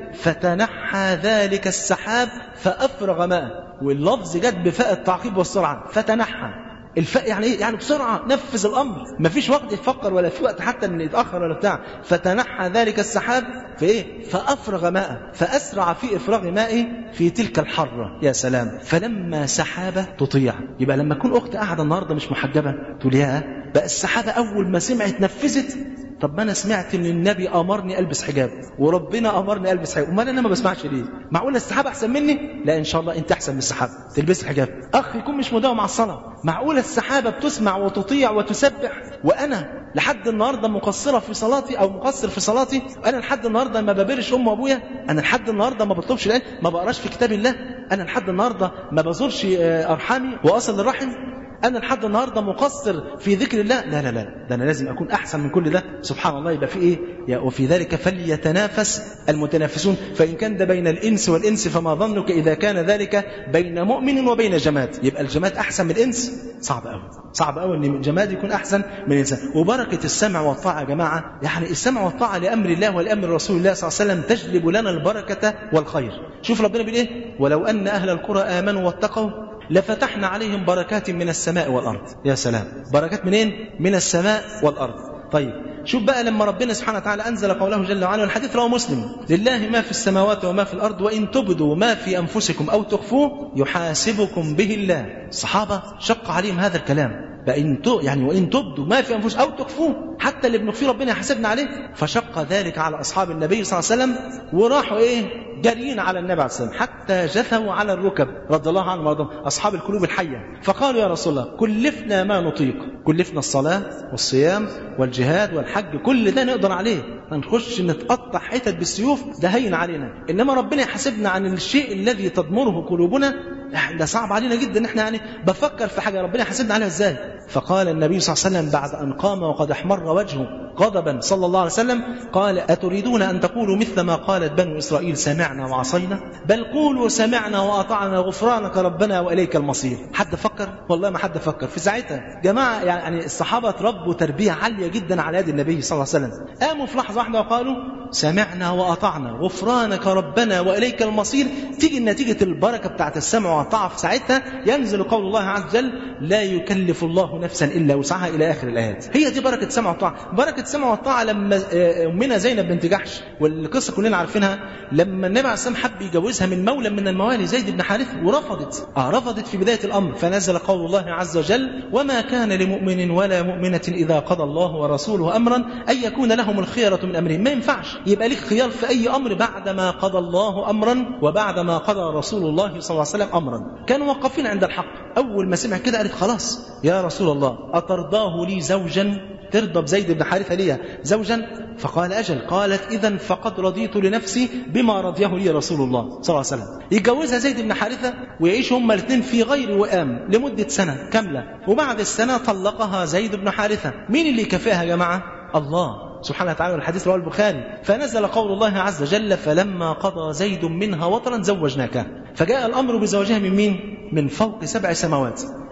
فتنحى ذلك السحاب فأفرغ ماء، واللفظ جد بفاء التعقيب والسرعة. فتنحى يعني ايه؟ يعني بسرعه نفذ الامر، مفيش وقت يفكر ولا في وقت حتى ان يتاخر ولا بتاع. فتنحى ذلك السحاب في ايه؟ فافرغ ماء، فاسرع في افراغ مائه في تلك الحره. يا سلام. فلما سحابه تطيع، يبقى لما تكون اخت قاعده النهارده مش محجبه تقول يا بقى السحابه اول ما سمعت نفذت. طب ما انا سمعت ان النبي امرني البس حجاب وربنا امرني البس حجاب، امال انا ما بسمعش ليه؟ معقول السحابه احسن مني؟ لا ان شاء الله انت احسن من السحابه، تلبس حجاب. اخ يكون مش مداوم على الصلاه، معقول السحابه بتسمع وتطيع وتسبح، وانا لحد النهارده مقصره في صلاتي او مقصر في صلاتي؟ انا لحد النهارده ما ببرش ام وابويا، انا لحد النهارده ما بطلبش العلم، ما بقراش في كتاب الله، انا لحد النهارده ما بزورش ارحامي واصل الرحم، أنا لحد النهاردة مقصر في ذكر الله. لا لا لا، ده أنا لازم أكون أحسن من كل ده. سبحان الله. يبقى في إيه؟ وفي ذلك فليتنافس المتنافسون، فإن كان ده بين الإنس والإنس فما ظنك إذا كان ذلك بين مؤمن وبين جماد. يبقى الجماد أحسن من الإنس؟ صعب أوي، صعب أوي إن الجماد يكون أحسن من الإنسان. وبركة السمع والطاعة يا جماعة، يعني السمع والطاعة لأمر الله ولأمر رسول الله صلى الله عليه وسلم تجلب لنا البركة والخير. شوف ربنا بيقول إيه؟ ولو أن أهل القرى آمنوا واتقوا لفتحنا عليهم بركات من السماء والأرض. يا سلام، بركات منين؟ من السماء والأرض. طيب شوف بقى لما ربنا سبحانه وتعالى أنزل قوله جل وعلا، والحديث رواه مسلم، لله ما في السماوات وما في الأرض وإن تبدوا ما في أنفسكم أو تخفوه يحاسبكم به الله. الصحابة شق عليهم هذا الكلام، يعني وإن تبدوا ما في أنفسكم أو تخفوه، حتى اللي بنخفيه ربنا يحاسبنا عليه. فشق ذلك على أصحاب النبي صلى الله عليه وسلم، وراحوا جاريين على النبي عليه الصلاة والسلام حتى جثوا على الركب رضي الله عنهم وارضاهم، أصحاب القلوب الحية. فقالوا يا رسول الله كلفنا ما نطيق، كلفنا الصلاة والصيام والجهاد والحج، كل ده نقدر عليه، نخش نتقطع حتت بالسيوف ده هين علينا، إنما ربنا يحاسبنا عن الشيء الذي تضمره قلوبنا، ده صعب علينا جدا. احنا يعني بفكر في حاجة ربنا يحاسبنا عليها ازاي؟ فقال النبي صلى الله عليه وسلم بعد أن قام وقد احمر وجهه غضبا صلى الله عليه وسلم، قال أتريدون أن تقولوا مثل ما قالت بنو إسرائيل سمعنا وعصينا؟ بل قولوا سمعنا وأطعنا غفرانك ربنا وإليك المصير. حد فكر؟ والله ما حد فكر في ساعتها. جماعة يعني الصحابة تربوا تربية عالية جدا على يد النبي صلى الله عليه وسلم، قاموا في لحظة واحدة وقالوا سمعنا وأطعنا غفرانك ربنا وإليك المصير. تيجي النتيجة البركة بتاعت السمع والطاعة، في ساعتها ينزل قول الله عز وجل لا يكلف الله نفسا إلا وسعها إلى آخر الآيات. هي دي بركة السمع والطاعة. بركة السمع والطاعة لما أمنا زينب بنت جحش، والقصة كلنا عارفينها، لما النبي عليه الصلاة والسلام حب يجوزها من مولى من الموالي زيد بن حارثة ورفضت، رفضت في بداية الأمر، فنزل قول الله عز وجل وما كان لمؤمن ولا مؤمنة إذا قضى الله ورسوله أمرا أن يكون لهم الخيرة من أمرهم. ما ينفعش يبقى لك خيار في أي أمر بعدما قضى الله أمرا وبعدما قضى رسول الله صلى الله عليه وسلم أمرا. كانوا واقفين عند الحق، أول ما سمع كده قالت خلاص يا رسول الله أترضاه لي زوجا؟ ترضى بزيد بن حارثة ليها زوجا؟ فقال أجل. قالت إذن فقد رضيت لنفسي بما رضيه لي رسول الله صلى الله عليه وسلم. يتجوزها زيد بن حارثة ويعيشوا هما الاثنين في غير وئام لمدة سنة كاملة، وبعد السنة طلقها زيد بن حارثة. مين اللي كفاها يا جماعة؟ الله سبحانه وتعالى. الحديث رواه البخاري. فنزل قول الله عز وجل فلما قضى زيد منها وطرا زوجناك. فجاء الأمر بزواجها من مين؟ من فوق 7 سماوات.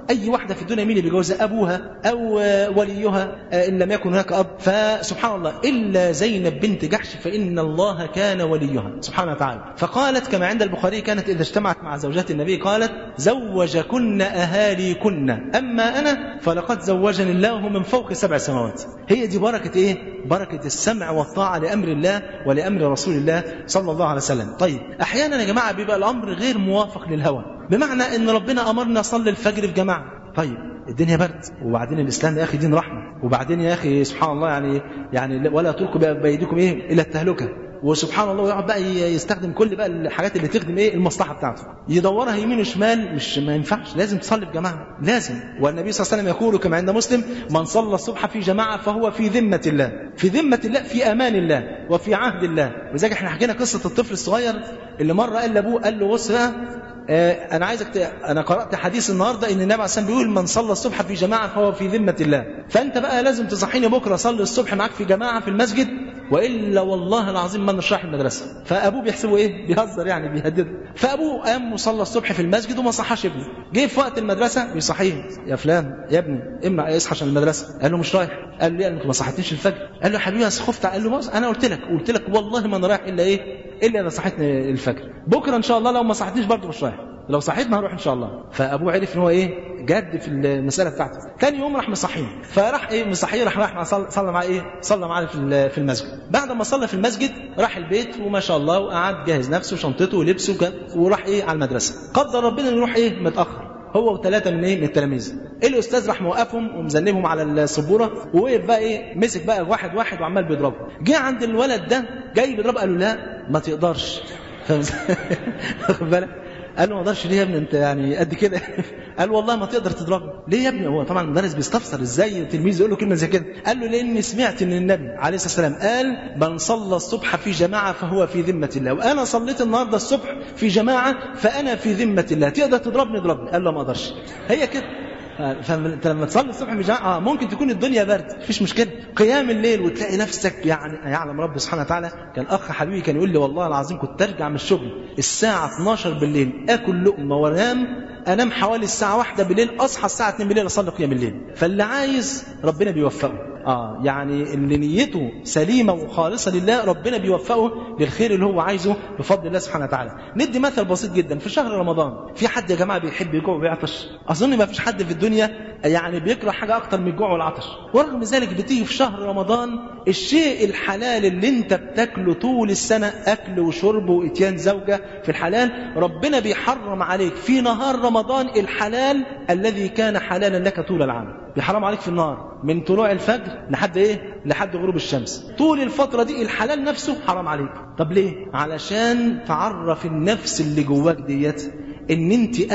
أي واحدة في الدنيا مين اللي بيجوزها؟ أبوها أو وليها إن لم يكن هناك أب. فسبحان الله إلا زينب بنت جحش فإن الله كان وليها سبحانه وتعالى. فقالت كما عند البخاري كانت إذا اجتمعت مع زوجات النبي قالت زوجكن أهاليكن أما أنا فلقد زوجني الله من فوق 7 سماوات. هي دي بركة إيه؟ بركة السمع والطاعة لأمر الله ولأمر رسول الله صلى الله عليه وسلم. طيب أحيانا يا جماعة بيبقى الأمر غير موافق للهوى، بمعنى أن ربنا أمرنا صلي الفجر في جماعة. طيب الدنيا برد، وبعدين الإسلام يا أخي دين رحمة، وبعدين يا أخي سبحان الله يعني ولا تلقوا بأيديكم إيه إلى التهلكة. وسبحان الله يقعد بقى يستخدم كل بقى الحاجات اللي تخدم ايه المصلحه بتاعته، يدورها يمين وشمال. مش ما ينفعش، لازم تصلي في جماعه لازم. والنبي صلى الله عليه وسلم يقول كما عند مسلم من صلى الصبح في جماعه فهو في ذمه الله، في ذمه الله، في امان الله وفي عهد الله. ولذلك احنا حكينا قصه الطفل الصغير اللي مره قال لابوه قال له بص بقى انا عايزك انا قرات حديث النهارده ان النبي عليه الصلاه والسلام بيقول من صلى الصبح في جماعه فهو في ذمه الله، فانت بقى لازم تصحيني بكره صلي الصبح معاك في جماعه في المسجد، والا والله العظيم ما نشرح المدرسه. فابوه بيحسبه ايه؟ بيهزر يعني بيهدده. فابوه قام وصلى الصبح في المسجد وما صحاش ابنه. جه في وقت المدرسه بيصحيه، يا فلان يا ابني اما اصحى عشان المدرسه. قال له مش رايح. قال له ليه؟ انت ما صحتنيش الفجر. قال له يا حبيبي انا خفت. قال له بص انا قلت لك والله ما انا رايح الا ايه؟ الا اذا صحتني الفجر. بكره ان شاء الله لو ما صحتنيش برضه مش رايح، لو صحيتنا هروح ان شاء الله. فابوه عرف ان هو ايه؟ جد في المساله بتاعته. ثاني يوم راح مصحيه، فراح ايه مصحيه، راح صلى معاه ايه؟ صلى معاه في المسجد. بعد ما صلى في المسجد راح البيت وما شاء الله وقعد جهز نفسه وشنطته ولبسه وراح ايه على المدرسه. قدر ربنا انه يروح ايه متاخر، هو و3 من التلاميذ. الاستاذ راح موقفهم ومذنبهم على السبوره، ووقف بقى ايه مسك بقى واحد وعمال بيضربه. جه عند الولد ده جاي بيضربه، قال له لا ما تقدرش. واخد بالك؟ قال له ما اقدرش. ليه يا ابني انت يعني قد كده؟ قال والله ما تقدر تضربني. ليه يا ابني؟ هو طبعا المدرس بيستفسر ازاي تلميذ يقول له كلمه زي كده. قال له لاني سمعت ان النبي عليه الصلاه والسلام قال من صلى الصبح في جماعه فهو في ذمه الله، وانا صليت النهارده الصبح في جماعه فانا في ذمه الله، تقدر تضربني اضربني. قال له ما اقدرش. هي كده. فانت لما تصلي الصبح في جماعه ممكن تكون الدنيا برد مفيش مشكله، قيام الليل وتلاقي نفسك يعني يعلم رب سبحانه وتعالى. كان اخ حبيبي كان يقول لي والله العظيم كنت ارجع من الشغل الساعه 12 بالليل اكل لقمه وانام حوالي الساعه 1 بالليل، اصحى الساعه 2 بالليل اصلي قيام الليل. فاللي عايز ربنا بيوفقه. يعني اللي نيته سليمه وخالصه لله ربنا بيوفقه للخير اللي هو عايزه بفضل الله سبحانه وتعالى. ندي مثل بسيط جدا في شهر رمضان. في حد يا جماعه بيحب يجوع ويعطش؟ اظن ما فيش حد في الدنيا يعني بيكره حاجه اكتر من الجوع والعطش. ورغم ذلك بتيجي في شهر رمضان الشيء الحلال اللي انت بتاكله طول السنه، اكل وشرب واتيان زوجه في الحلال، ربنا بيحرم عليك في نهار رمضان الحلال الذي كان حلالا لك طول العام. بيحرم عليك في النهار من طلوع الفجر لحد ايه؟ لحد غروب الشمس. طول الفتره دي الحلال نفسه حرام عليك. طب ليه؟ علشان تعرف النفس اللي جواك ديت ان انت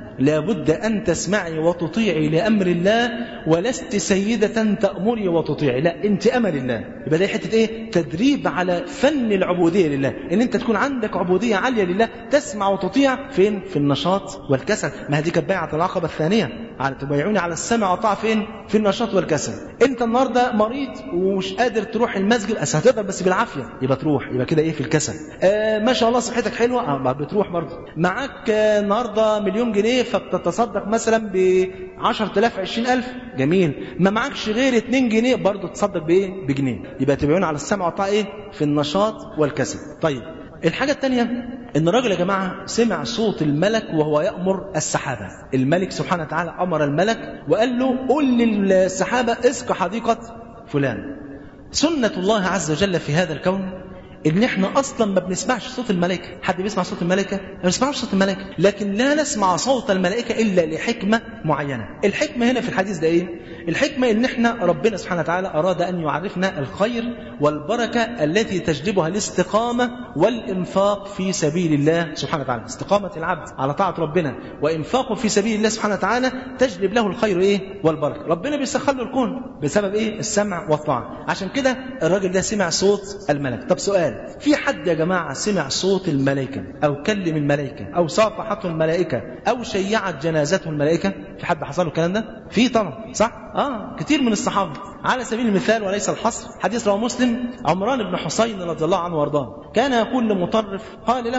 لابد أن تسمعي وتطيعي لأمر الله، ولست سيدة تأمري وتطيعي، لا أنت أمر الله. يبقى ده حتة إيه؟ تدريب على فن العبودية لله، إن أنت تكون عندك عبودية عالية لله، تسمع وتطيع فين؟ في النشاط والكسل. ما هذه كانت بيعة العقبة الثانية، على تبايعوني على السمع والطاعة فين؟ في النشاط والكسل. أنت النهاردة مريض ومش قادر تروح المسجد، هتقدر بس بالعافية، يبقى تروح، يبقى كده إيه؟ في الكسل. ما شاء الله صحتك حلوة، بتروح برضه. معاك النهاردة مليون جنيه فبتتصدق مثلا ب10,000 20,000، جميل. ما معكش غير 2 جنيه برضه تصدق بايه؟ بجنيه. يبقى تبعون على السمع والطاعه ايه؟ في النشاط والكسل. طيب الحاجه الثانيه ان الراجل يا جماعه سمع صوت الملك وهو يأمر السحابه. الملك سبحانه وتعالى امر الملك وقال له قل للسحابه اسق حديقه فلان. سنه الله عز وجل في هذا الكون ان احنا اصلا ما بنسمعش صوت الملائكه. حد بيسمع صوت الملائكه؟ ما بنسمعش صوت الملائكه، لكن لا نسمع صوت الملائكه الا لحكمه معينه. الحكمه هنا في الحديث ده ايه؟ الحكمه ان احنا ربنا سبحانه وتعالى اراد ان يعرفنا الخير والبركه التي تجلبها الاستقامه والانفاق في سبيل الله سبحانه وتعالى. استقامه العبد على طاعه ربنا وانفاقه في سبيل الله سبحانه وتعالى تجلب له الخير ايه؟ والبركه. ربنا بيسخر له الكون بسبب ايه؟ السمع والطاعه. عشان كده الراجل ده سمع صوت الملك. طب سؤال، في حد يا جماعة سمع صوت الملائكة أو كلم الملائكة أو صافحته الملائكة أو شيعت جنازته الملائكة؟ في حد حصل له الكلام ده؟ في طبعا، صح؟ كتير من الصحابة. على سبيل المثال وليس الحصر، حديث رواه مسلم، عمران بن حسين رضي الله عنه وارضاه كان يقول لمطرف، قال له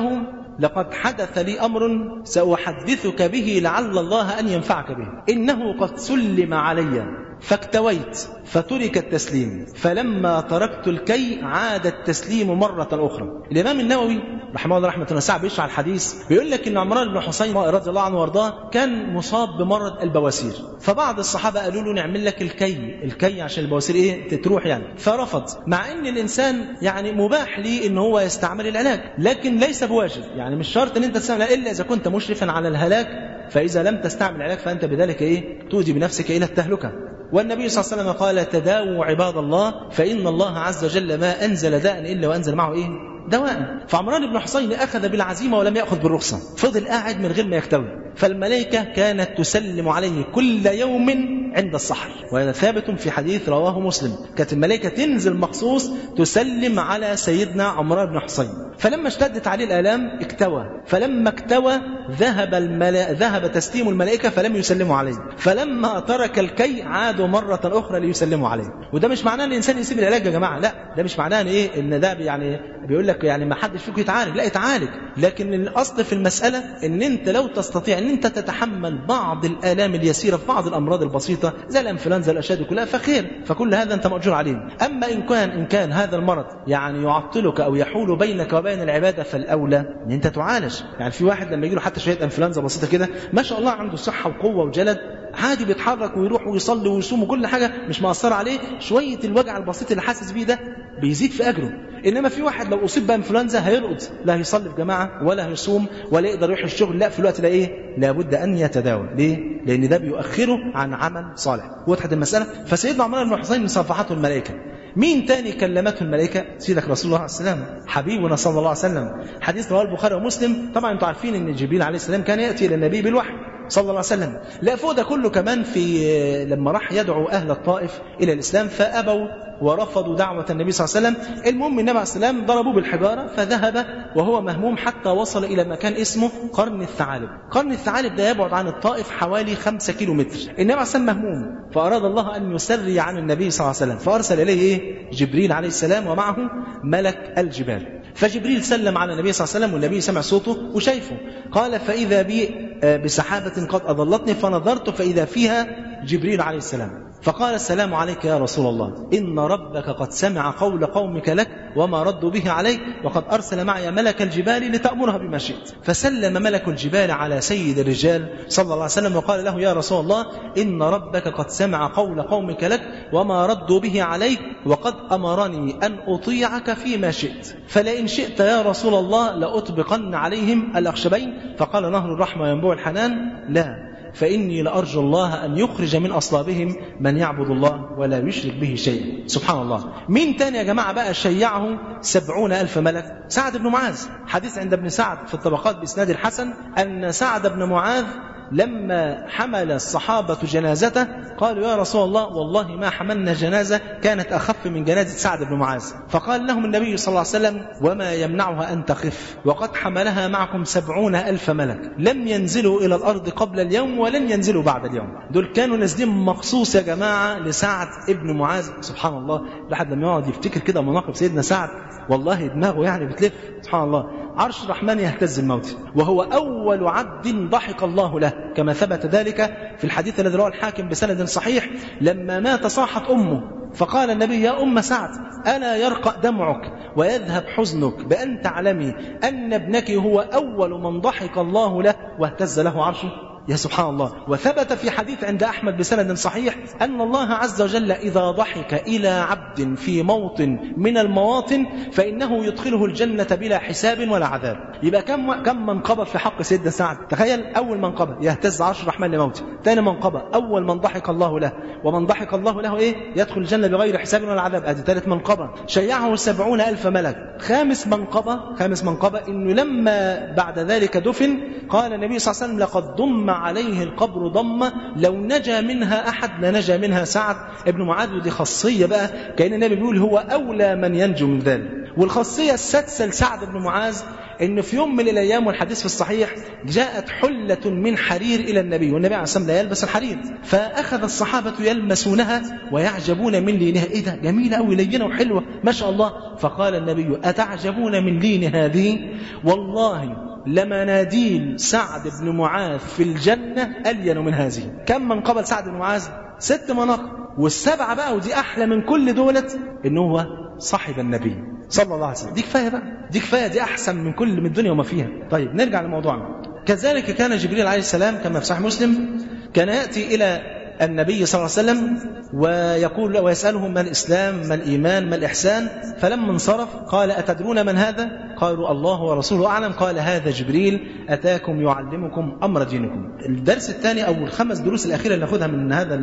لقد حدث لي أمر سأحدثك به لعل الله أن ينفعك به. إنه قد سلم علي فاكتويت فترك التسليم، فلما تركت الكي عاد التسليم مرة أخرى. الإمام النووي رحمه الله رحمة واسعة بيشرح الحديث بيقول لك إن عمران بن حسين رضي الله عنه وارضاه كان مصاب بمرض البواسير، فبعض الصحابة قالوا له نعمل لك الكي عشان البواسير تتروح يعني، فرفض، مع إن الإنسان يعني مباح ليه إن هو يستعمل العلاج، لكن ليس بواجب، يعني مش شرط إن أنت تستعمل إلا إذا كنت مشرفا على الهلاك، فإذا لم تستعمل العلاج فأنت بذلك تؤدي بنفسك إلى التهلكة. والنبي صلى الله عليه وسلم قال تداووا عباد الله فإن الله عز وجل ما أنزل داء إلا وأنزل معه دواء. فعمران بن حسين أخذ بالعزيمة ولم يأخذ بالرخصة، فضل قاعد من غير ما يكتوي، فالملائكة كانت تسلم عليه كل يوم عند السحر، وهذا ثابت في حديث رواه مسلم. كانت الملائكة تنزل مخصوص تسلم على سيدنا عمران بن حسين. فلما اشتدت عليه الآلام اكتوى، فلما اكتوى ذهب تسليم الملائكة فلم يسلموا عليه، فلما ترك الكي عادوا مرة أخرى ليسلموا عليه. وده مش معناه ان الإنسان يسيب العلاج يا جماعة، لا، ده مش معناه ان ده يعني بيقول لك يعني ما حدش فيكم يتعالج، لا يتعالج، لكن الأصل في المسألة ان انت لو تستطيع ان انت تتحمل بعض الآلام اليسيرة في بعض الأمراض البسيطة زي الانفلونزا الأشياء دي كلها فخير، فكل هذا انت مأجور عليه. أما إن كان هذا المرض يعني يعطلك أو يحول بينك وبين العبادة فالأولى ان انت تعالج. يعني في واحد لما يجي له حتى شوية انفلونزا بسيطة كده ما شاء الله عنده صحة وقوة وجلد عادي، بيتحرك ويروح ويصلي ويصوم وكل حاجة مش مأثر عليه، شوية الوجع البسيط اللي حاسس بيه ده بيزيد في أجره. إنما في واحد لو أصيب بانفلونزا هيرقد، لا هيصلي في جماعة ولا هيصوم ولا يقدر يروح الشغل، لا في الوقت ده لابد أن يتداوى. ليه؟ لأن ده بيؤخره عن عمل صالح. وضحت المسألة؟ فسيدنا عمران بن حسين صافحته الملائكة. مين تاني كلمته الملائكة؟ سيدك رسول الله عليه السلام حبيبنا صلى الله عليه وسلم. حديث رواه البخاري ومسلم. طبعا انتم عارفين ان جبريل عليه السلام كان يأتي إلى النبي بالوحي صلى الله عليه وسلم. لا فوق ده كله كمان في لما راح يدعو أهل الطائف إلى الإسلام فأبوا ورفضوا دعوة النبي صلى الله عليه وسلم. المهم النبي عليه السلام ضربوه بالحجارة فذهب وهو مهموم حتى وصل إلى مكان اسمه قرن الثعالب. قرن الثعالب ده يبعد عن الطائف حوالي 5 كيلومتر. النبي عليه السلام مهموم، فأراد الله أن يسري عن النبي صلى الله عليه وسلم، فأرسل إليه جبريل عليه السلام ومعه ملك الجبال. فجبريل سلم على النبي صلى الله عليه وسلم والنبي سمع صوته وشايفه. قال فإذا بي بسحابة قد أضلتني فنظرت فإذا فيها جبريل عليه السلام، فقال السلام عليك يا رسول الله، إن ربك قد سمع قول قومك لك وما ردوا به عليك، وقد أرسل معي ملك الجبال لتأمرها بما شئت. فسلم ملك الجبال على سيد الرجال صلى الله عليه وسلم وقال له يا رسول الله إن ربك قد سمع قول قومك لك وما ردوا به عليك، وقد أمرني أن أطيعك فيما شئت، فلئن شئت يا رسول الله لأطبقن عليهم الأخشبين. فقال نهر الرحمة ينبوع الحنان لا، فإني لأرجو الله أن يخرج من أصلابهم من يعبد الله ولا يشرك به شيئا. سبحان الله. مين تاني يا جماعة بقى شيعه 70,000 ملك؟ سعد بن معاذ. حديث عند ابن سعد في الطبقات بإسناد الحسن أن سعد بن معاذ لما حمل الصحابة جنازته قالوا يا رسول الله والله ما حملنا جنازة كانت أخف من جنازة سعد بن معاذ. فقال لهم النبي صلى الله عليه وسلم وما يمنعها أن تخف، وقد حملها معكم 70,000 ملك لم ينزلوا إلى الأرض قبل اليوم ولن ينزلوا بعد اليوم. دول كانوا نازلين مخصوص يا جماعة لسعد ابن معاذ. سبحان الله، لحد لما يقعد يفتكر كده مناقب سيدنا سعد والله دماغه يعني بتلف. سبحان الله. عرش الرحمن يهتز الموت، وهو أول عبد ضحك الله له كما ثبت ذلك في الحديث الذي رواه الحاكم بسند صحيح. لما مات صاحت أمه فقال النبي يا أم سعد ألا يرقى دمعك ويذهب حزنك بأن تعلمي أن ابنك هو أول من ضحك الله له واهتز له عرشه. يا سبحان الله. وثبت في حديث عند أحمد بسند صحيح أن الله عز وجل إذا ضحك إلى عبد في موطن من المواطن فإنه يدخله الجنة بلا حساب ولا عذاب. يبقى كم منقبة في حق سيدنا سعد؟ تخيل، أول منقبة يهتز عرش الرحمن لموته، ثاني منقبة أول من ضحك الله له، ومن ضحك الله له يدخل الجنة بغير حساب ولا عذاب. هذه ثالث منقبة. شيعه 70,000 ملك. خامس منقبة إنه لما بعد ذلك دفن قال النبي صلى الله عليه وسلم لقد ضم عليه القبر ضمة لو نجا منها أحد لنجا منها سعد ابن معاذ. ودي خاصية بقى كأن النبي بيقول هو أولى من ينجو من ذلك. والخاصية السادسة لسعد بن معاذ إن في يوم من الأيام والحديث في الصحيح جاءت حلة من حرير إلى النبي، والنبي عليه الصلاة والسلام لا يلبس الحرير، فأخذ الصحابة يلمسونها ويعجبون من لينها. إيه ده جميلة أوي لينة وحلوة ما شاء الله. فقال النبي أتعجبون من لين هذه؟ والله لمناديل سعد بن معاذ في الجنة ألين من هذه. كم من قبل سعد بن معاذ؟ 6 مناقب، والسبعة بقى ودي أحلى من كل دولت إنه هو صاحب النبي صلى الله عليه وسلم. دي كفاية بقى، دي كفاية، دي أحسن من كل من الدنيا وما فيها. طيب نرجع لموضوعنا. كذلك كان جبريل عليه السلام كما في صحيح مسلم كان يأتي إلى النبي صلى الله عليه وسلم ويقول له ويسأله ما الإسلام ما الإيمان ما الإحسان، فلما انصرف قال أتدرون من هذا؟ قالوا الله ورسوله أعلم. قال هذا جبريل أتاكم يعلمكم أمر دينكم. الدرس الثاني أو الخمس دروس الأخيرة اللي ناخدها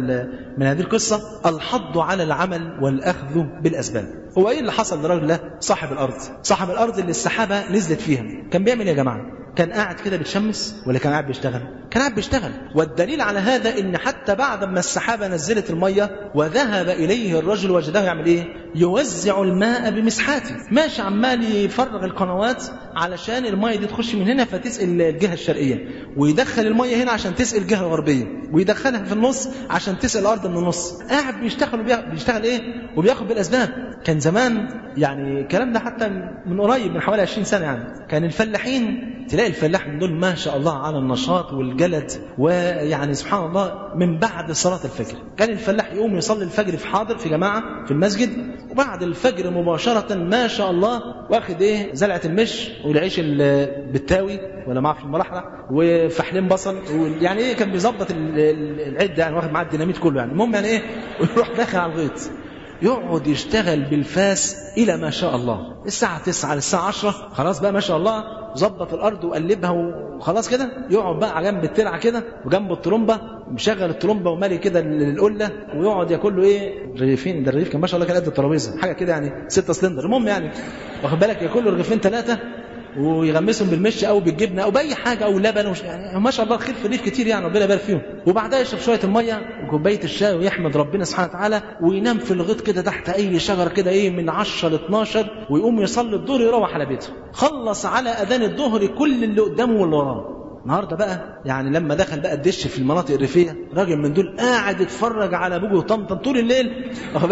من هذه القصة الحض على العمل والأخذ بالأسباب. هو إيه اللي حصل للراجل ده صاحب الأرض؟ صاحب الأرض اللي السحابة نزلت فيها كان بيعمل يا جماعة؟ كان قاعد كده بتشمس ولا كان قاعد بيشتغل؟ كان قاعد بيشتغل. والدليل على هذا ان حتى بعد ما السحابة نزلت المية وذهب إليه الرجل وجده يعمل ايه؟ يوزع الماء بمسحاته، ماشي عمال يفرغ القنوات علشان المية دي تخش من هنا فتسقل الجهة الشرقية، ويدخل المية هنا عشان تسقل الجهة الغربية، ويدخلها في النص عشان تسقل الأرض من النص. قاعد بيشتغل ايه؟ وبياخد بالأسباب. كان زمان يعني الكلام ده حتى من قريب من حوالي 20 سنة يعني، كان الفلاحين تلاقي الفلاح من دول ما شاء الله على النشاط والجلد، ويعني سبحان الله من بعد صلاة الفجر كان الفلاح يقوم يصلي الفجر في حاضر في جماعة في المسجد، وبعد الفجر مباشرة ما شاء الله واخد ايه زلعة المش والعيش بالتاوي ولا معه في الملحلة وفحلين بصل، يعني ايه كان بيظبط العدة يعني، واخد معاه الديناميت كله يعني، المهم يعني ايه، ويروح داخل على الغيط يقعد يشتغل بالفاس إلى ما شاء الله الساعة 9 للساعة 10 خلاص بقى ما شاء الله ظبط الأرض وقلبها وخلاص كده، يقعد بقى جنب الترعة كده وجنب الطرمبة مشغل الطرمبة ومالي كده القلة، ويقعد ياكل له ايه رغيفين، ده الرغيف كان ما شاء الله كان قد الترابيزة حاجة كده يعني 6 سلندر، المهم يعني واخد بالك ياكل له رغيفين 3 ويغمسهم بالمش او بالجبنه او باي حاجه او لبن يعني ما شاء الله خير في الريف كتير يعني ربنا يبارك فيهم، وبعدها يشرب شويه الميه وكوبايه الشاي ويحمد ربنا سبحانه وتعالى، وينام في الغيط كده تحت اي شجره كده ايه من 10 ل 12 ويقوم يصلي الظهر يروح على بيته، خلص على اذان الظهر كل اللي قدامه واللي وراه. النهارده بقى يعني لما دخل بقى الدش في المناطق الريفيه راجل من دول قاعد يتفرج على بوجه وطمطم طول الليل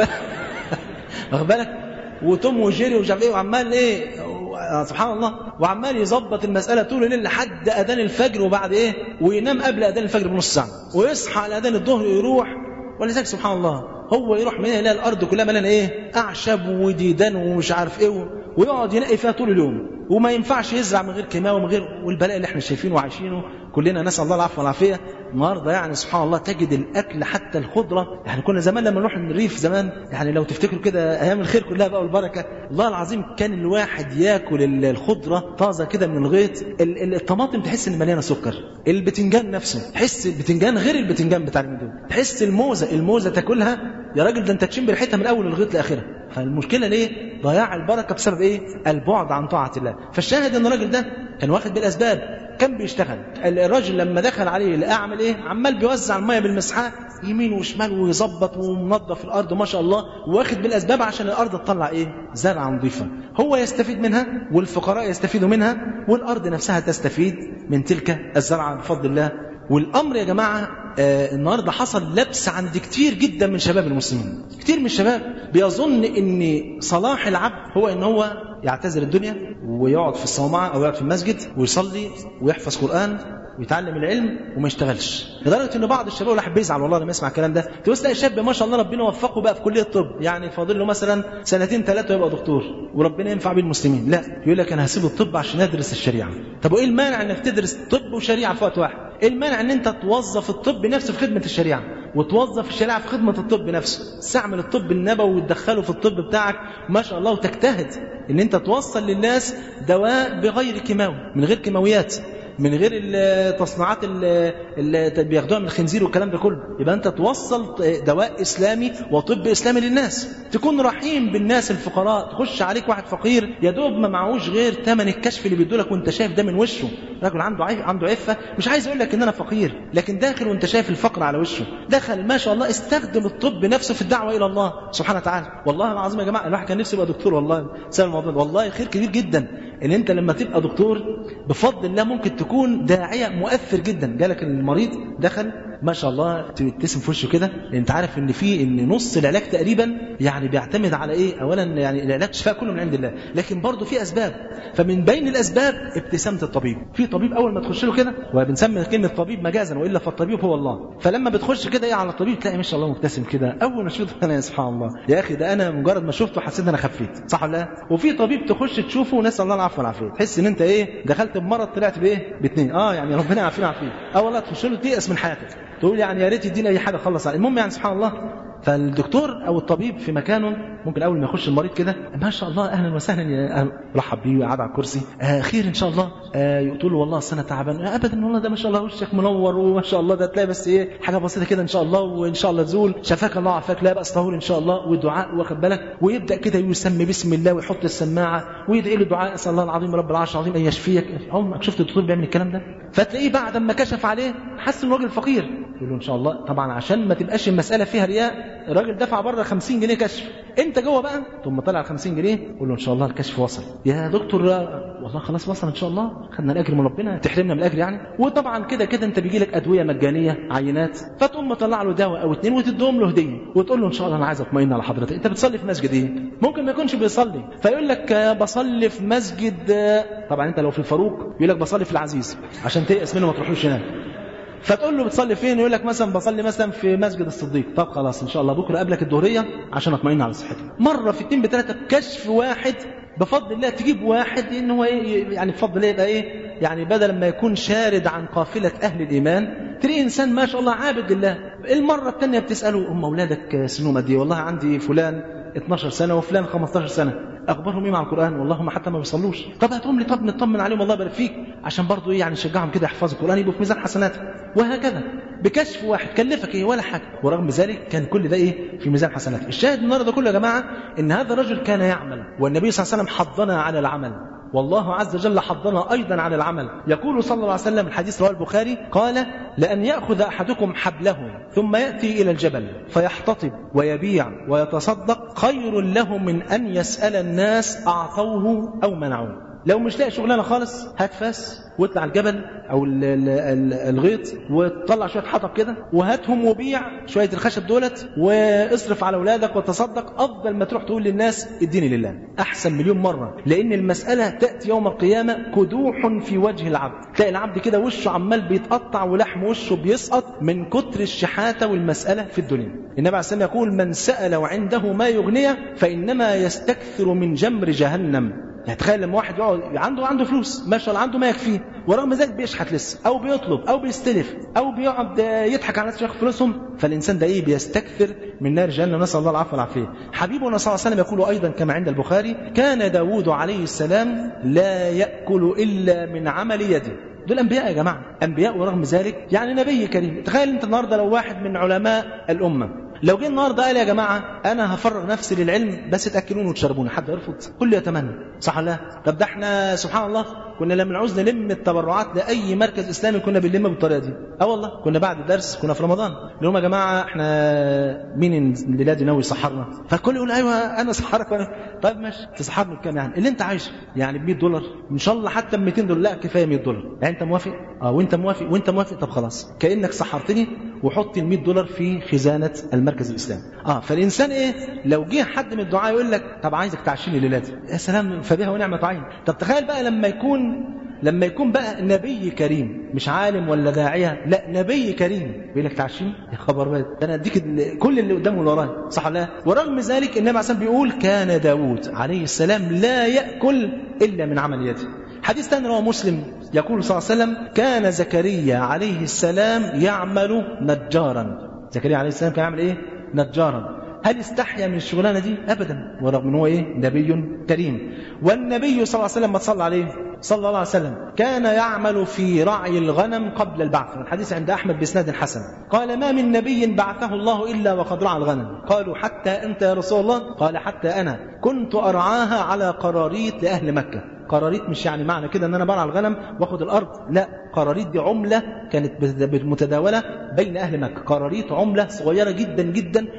واخد بالك وتوم وجيري ومش عارف ايه وعمال ايه سبحان الله، وعمال يظبط المسألة طول الليل لحد أذان الفجر، وبعد إيه وينام قبل أذان الفجر بنص ساعة ويصحى على أذان الظهر يروح، ولذلك سبحان الله هو يروح من هنا يلاقي الأرض كلها مليانة إيه أعشاب وديدان ومش عارف إيه، ويقعد ينقي فيها طول اليوم، وما ينفعش يزرع من غير كيماوي ومن غير والبلاء اللي احنا شايفينه وعايشينه كلنا نسأل الله العفو والعافية. النهارده يعني سبحان الله تجد الأكل حتى الخضرة، يعني كنا زمان لما نروح الريف زمان يعني لو تفتكروا كده أيام الخير كلها بقى والبركة الله العظيم كان الواحد ياكل الخضرة طازة كده من الغيط، الطماطم تحس إن مليانة سكر، البتنجان نفسه تحس البتنجان غير البتنجان بتاع اليومين دول، تحس الموزة تاكلها يا راجل ده أنت تشم ريحتها من أول الغيط لآخرها. فالمشكلة ليه؟ ضياع البركة بسبب إيه؟ البعد عن طاعة الله. فالشاهد إن الراجل ده كان واخد بالأسباب، كان بيشتغل. الراجل لما دخل عليه لقى عمل إيه؟ عمال بيوزع المية بالمسحة يمين وشمال ويظبط ومنظف الأرض ما شاء الله، واخد بالأسباب عشان الأرض تطلع إيه؟ زرعة نظيفة، هو يستفيد منها والفقراء يستفيدوا منها والأرض نفسها تستفيد من تلك الزرعة بفضل الله. والأمر يا جماعة النهاردة حصل لبس عند كتير جدا من شباب المسلمين. كتير من الشباب بيظن ان صلاح العبد هو ان هو يعتزل الدنيا ويقعد في الصومعة او يقعد في المسجد ويصلي ويحفظ قرآن ويتعلم العلم وما يشتغلش، لدرجه ان بعض الشباب الواحد بيزعل والله لما يسمع الكلام ده، تلاقي شاب ما شاء الله ربنا وفقه بقى في كليه الطب، يعني فاضل له مثلا 2 3 ويبقى دكتور وربنا ينفع بيه المسلمين، لا يقول لك انا هسيب الطب عشان ادرس الشريعه. طب وايه المانع انك تدرس طب وشريعه في وقت واحد؟ ايه المانع ان انت توظف الطب نفسه في خدمه الشريعه وتوظف الشريعه في خدمه الطب نفسه؟ استعمل الطب النبوي وتدخله في الطب بتاعك ما شاء الله، وتجتهد ان انت توصل للناس دواء بغير كيماوي، من غير كيماويات، من غير التصنيعات اللي بياخدوها من الخنزير والكلام ده كله. يبقى انت توصل دواء اسلامي وطب اسلامي للناس، تكون رحيم بالناس الفقراء. تخش عليك واحد فقير يا دوب ما معهوش غير ثمن الكشف اللي بيدولك وانت شايف ده من وشه، راجل عنده عفه، مش عايز اقول لك ان انا فقير، لكن داخل وانت شايف الفقر على وشه، دخل ما شاء الله استخدم الطب نفسه في الدعوه الى الله سبحانه وتعالى. والله العظيم يا جماعه الواحد كان نفسه يبقى دكتور، والله بسبب الموضوع ده. والله خير كبير جدا ان انت لما تبقى دكتور بفضل الله ممكن تكون داعيه مؤثر جدا. جالك المريض دخل ما شاء الله تبتسم في وشه كده. انت عارف ان نص العلاج تقريبا يعني بيعتمد على ايه؟ اولا يعني العلاج شفاء كله من عند الله، لكن برضه في اسباب. فمن بين الاسباب ابتسامه الطبيب. في طبيب اول ما تخش له كده، وبنسمي كلمه طبيب مجازا والا فالطبيب هو الله، فلما بتخش كده ايه على الطبيب تلاقي ما شاء الله مبتسم كده. اول ما شفته انا سبحان الله يا اخي، ده انا مجرد ما شفته حسيت ان انا خفيت، صح ولا لا؟ وفي طبيب تخش تشوفه ونسال الله العفو والعافيه، تحس ان انت ايه دخلت بمرض طلعت بايه باثنين. يعني ربنا يعافينا ويعافيك. والله تخش له تيأس من حياتك، تقول يعني يا ريت يدينا اي حاجه خلص عليه. المهم يعني سبحان الله. فالدكتور او الطبيب في مكانه ممكن اول ما يخش المريض كده ما شاء الله اهلا وسهلا يا أهل، رحب بيه وقعد على الكرسي، خير ان شاء الله، يقول له والله السنه تعبان، ابدا والله ده ما شاء الله وشك منور وما شاء الله ده تلاقي بس ايه حاجه بسيطه كده ان شاء الله وان شاء الله تزول، شفاك الله وعافاك، لا باس طهور ان شاء الله، ودعاء واخد بالك، ويبدا كده يسمي بسم الله ويحط السماعه ويدعي له دعاء اسال الله العظيم رب العرش العظيم ان يشفيك. عمرك شفت الدكتور بيعمل الكلام ده؟ فتلاقيه بعد ما كشف عليه حس انه راجل فقير، يقول له ان شاء الله طبعا عشان ما تبقاش المساله فيها رياء، الراجل دفع بره 50 جنيه كشف، انت جوه بقى ثم طلع 50 جنيه، قول له ان شاء الله الكشف وصل يا دكتور، والله خلاص وصل ان شاء الله، خدنا الاجر من ربنا، تحرمنا من الاجر يعني. وطبعا كده كده انت بيجي لك ادويه مجانيه عينات، فتقوم مطلع له دواء او اتنين وتديهم له هديه وتقول له ان شاء الله انا عايز اطمئن على حضرتك، انت بتصلي في مسجد ايه؟ ممكن ما يكونش بيصلي فيقول لك بصلي في مسجد، طبعا انت لو في الفاروق يقول لك بصلي في العزيز عشان تيأس منه ما تروحوش هناك، فتقول له بتصلي فين؟ يقول لك مثلا بصلي مثلا في مسجد الصديق. طب خلاص ان شاء الله بكره قبلك الظهريه عشان اطمئن على صحتك. مره في 2 ب3 بكشف واحد بفضل الله تجيب واحد ان هو يعني بفضل الله يبقى يعني بدل ما يكون شارد عن قافله اهل الايمان تلاقي انسان ما شاء الله عابد لله. المره الثانيه بتساله اولادك سنهم قد ايه؟ والله عندي فلان 12 سنه وفلان 15 سنه، اخبارهم ايه مع القران؟ والله ما حتى ما بيصلوش. طب هاتهم لي، طب نطمن عليهم الله يبارك فيك عشان برضه يعني نشجعهم كده يحفظوا القران يبقوا في ميزان حسناتهم، وهكذا بكشف واحد كلفك ايه ولا حاجه، ورغم ذلك كان كل ده في ميزان حسناته. الشاهد النهارده كله يا جماعه ان هذا الرجل كان يعمل، والنبي صلى الله عليه وسلم حضنا على العمل، والله عز وجل حضنا أيضا على العمل. يقول صلى الله عليه وسلم الحديث رواه البخاري قال لأن يأخذ أحدكم حبله ثم يأتي إلى الجبل فيحتطب ويبيع ويتصدق خير له من أن يسأل الناس أعطوه أو منعوه. لو مش لاقي شغلانه خالص هات فاس واطلع الجبل او الغيط وتطلع شويه حطب كده وهاتهم وبيع شويه الخشب دولت واصرف على اولادك وتصدق، افضل ما تروح تقول للناس اديني لله، احسن مليون مره. لان المساله تاتي يوم القيامه كدوح في وجه العبد، تلاقي العبد كده وشه عمال بيتقطع ولحم وشه بيسقط من كتر الشحاته والمساله في الدنيا. النبي عليه الصلاه والسلام يقول من سأل وعنده ما يغنيه فانما يستكثر من جمر جهنم. يعني تخيل لما واحد يقعد عنده فلوس ما شاء الله، عنده ما يكفيه، ورغم ذلك بيشحت لسه او بيطلب او بيستلف او بيقعد يضحك على الناس ياخد فلوسهم، فالانسان ده بيستكثر من نار جهنم، نسال الله العفو والعافيه. حبيبنا صلى الله عليه وسلم يقول ايضا كما عند البخاري كان داود عليه السلام لا ياكل الا من عمل يده. دول انبياء يا جماعه، انبياء ورغم ذلك يعني نبي كريم. تخيل انت النهارده لو واحد من علماء الامه لو جه النهارده قال يا جماعه انا هفرغ نفسي للعلم بس تاكلون وتشربون، حد يرفض؟ كله يتمنى، صح ولا لا؟ طب ده احنا سبحان الله كنا لما نعوز نلم التبرعات لاي مركز اسلامي كنا بنلم بالطريقه دي. والله كنا بعد الدرس كنا في رمضان نقول لهم يا جماعه احنا مين الليله دي ناوي يسحرنا؟ فالكل يقول ايوه انا اسحرك. طيب ماشي تسحرني بكام يعني؟ اللي انت عايشه يعني ب $100 ان شاء الله حتى ب $200 لا كفايه $100 يعني انت موافق؟ وانت موافق وانت موافق، طب خلاص كانك سحرتني وحط $100 في خزانه المركز الاسلامي. فالانسان لو جه حد من الدعاء يقول لك طب عايزك تعشيني ليلاتي، يا سلام فبها ونعمه عين. طب تخيل بقى لما يكون بقى نبي كريم مش عالم ولا داعيه، لا نبي كريم بيقول لك تعشيني، يا خبر بقى انا اديك كل اللي قدامه واللي ورايا، صح ولا لا؟ ورغم ذلك النبي عليه الصلاه والسلام بيقول كان داود عليه السلام لا ياكل الا من عمل يده. حديث ثاني رواه مسلم يقول صلى الله عليه وسلم كان زكريا عليه السلام يعمل نجارا. زكريا عليه السلام كان يعمل ايه؟ نجارا. هل استحيا من الشغلانه دي؟ ابدا، ورغم انه نبي كريم. والنبي صلى الله عليه وسلم ما تصلى عليه صلى الله عليه وسلم كان يعمل في رعي الغنم قبل البعث. الحديث عند احمد باسناد حسن قال ما من نبي بعثه الله الا وقد رعى الغنم. قالوا حتى انت يا رسول الله؟ قال حتى انا كنت ارعاها على قراريط لاهل مكه. قراريط مش يعني معنى كده ان انا برعى الغنم واخد الارض، لا، قراريط دي عمله كانت متداوله بين اهل مكه، قراريط عمله صغيره جدا جدا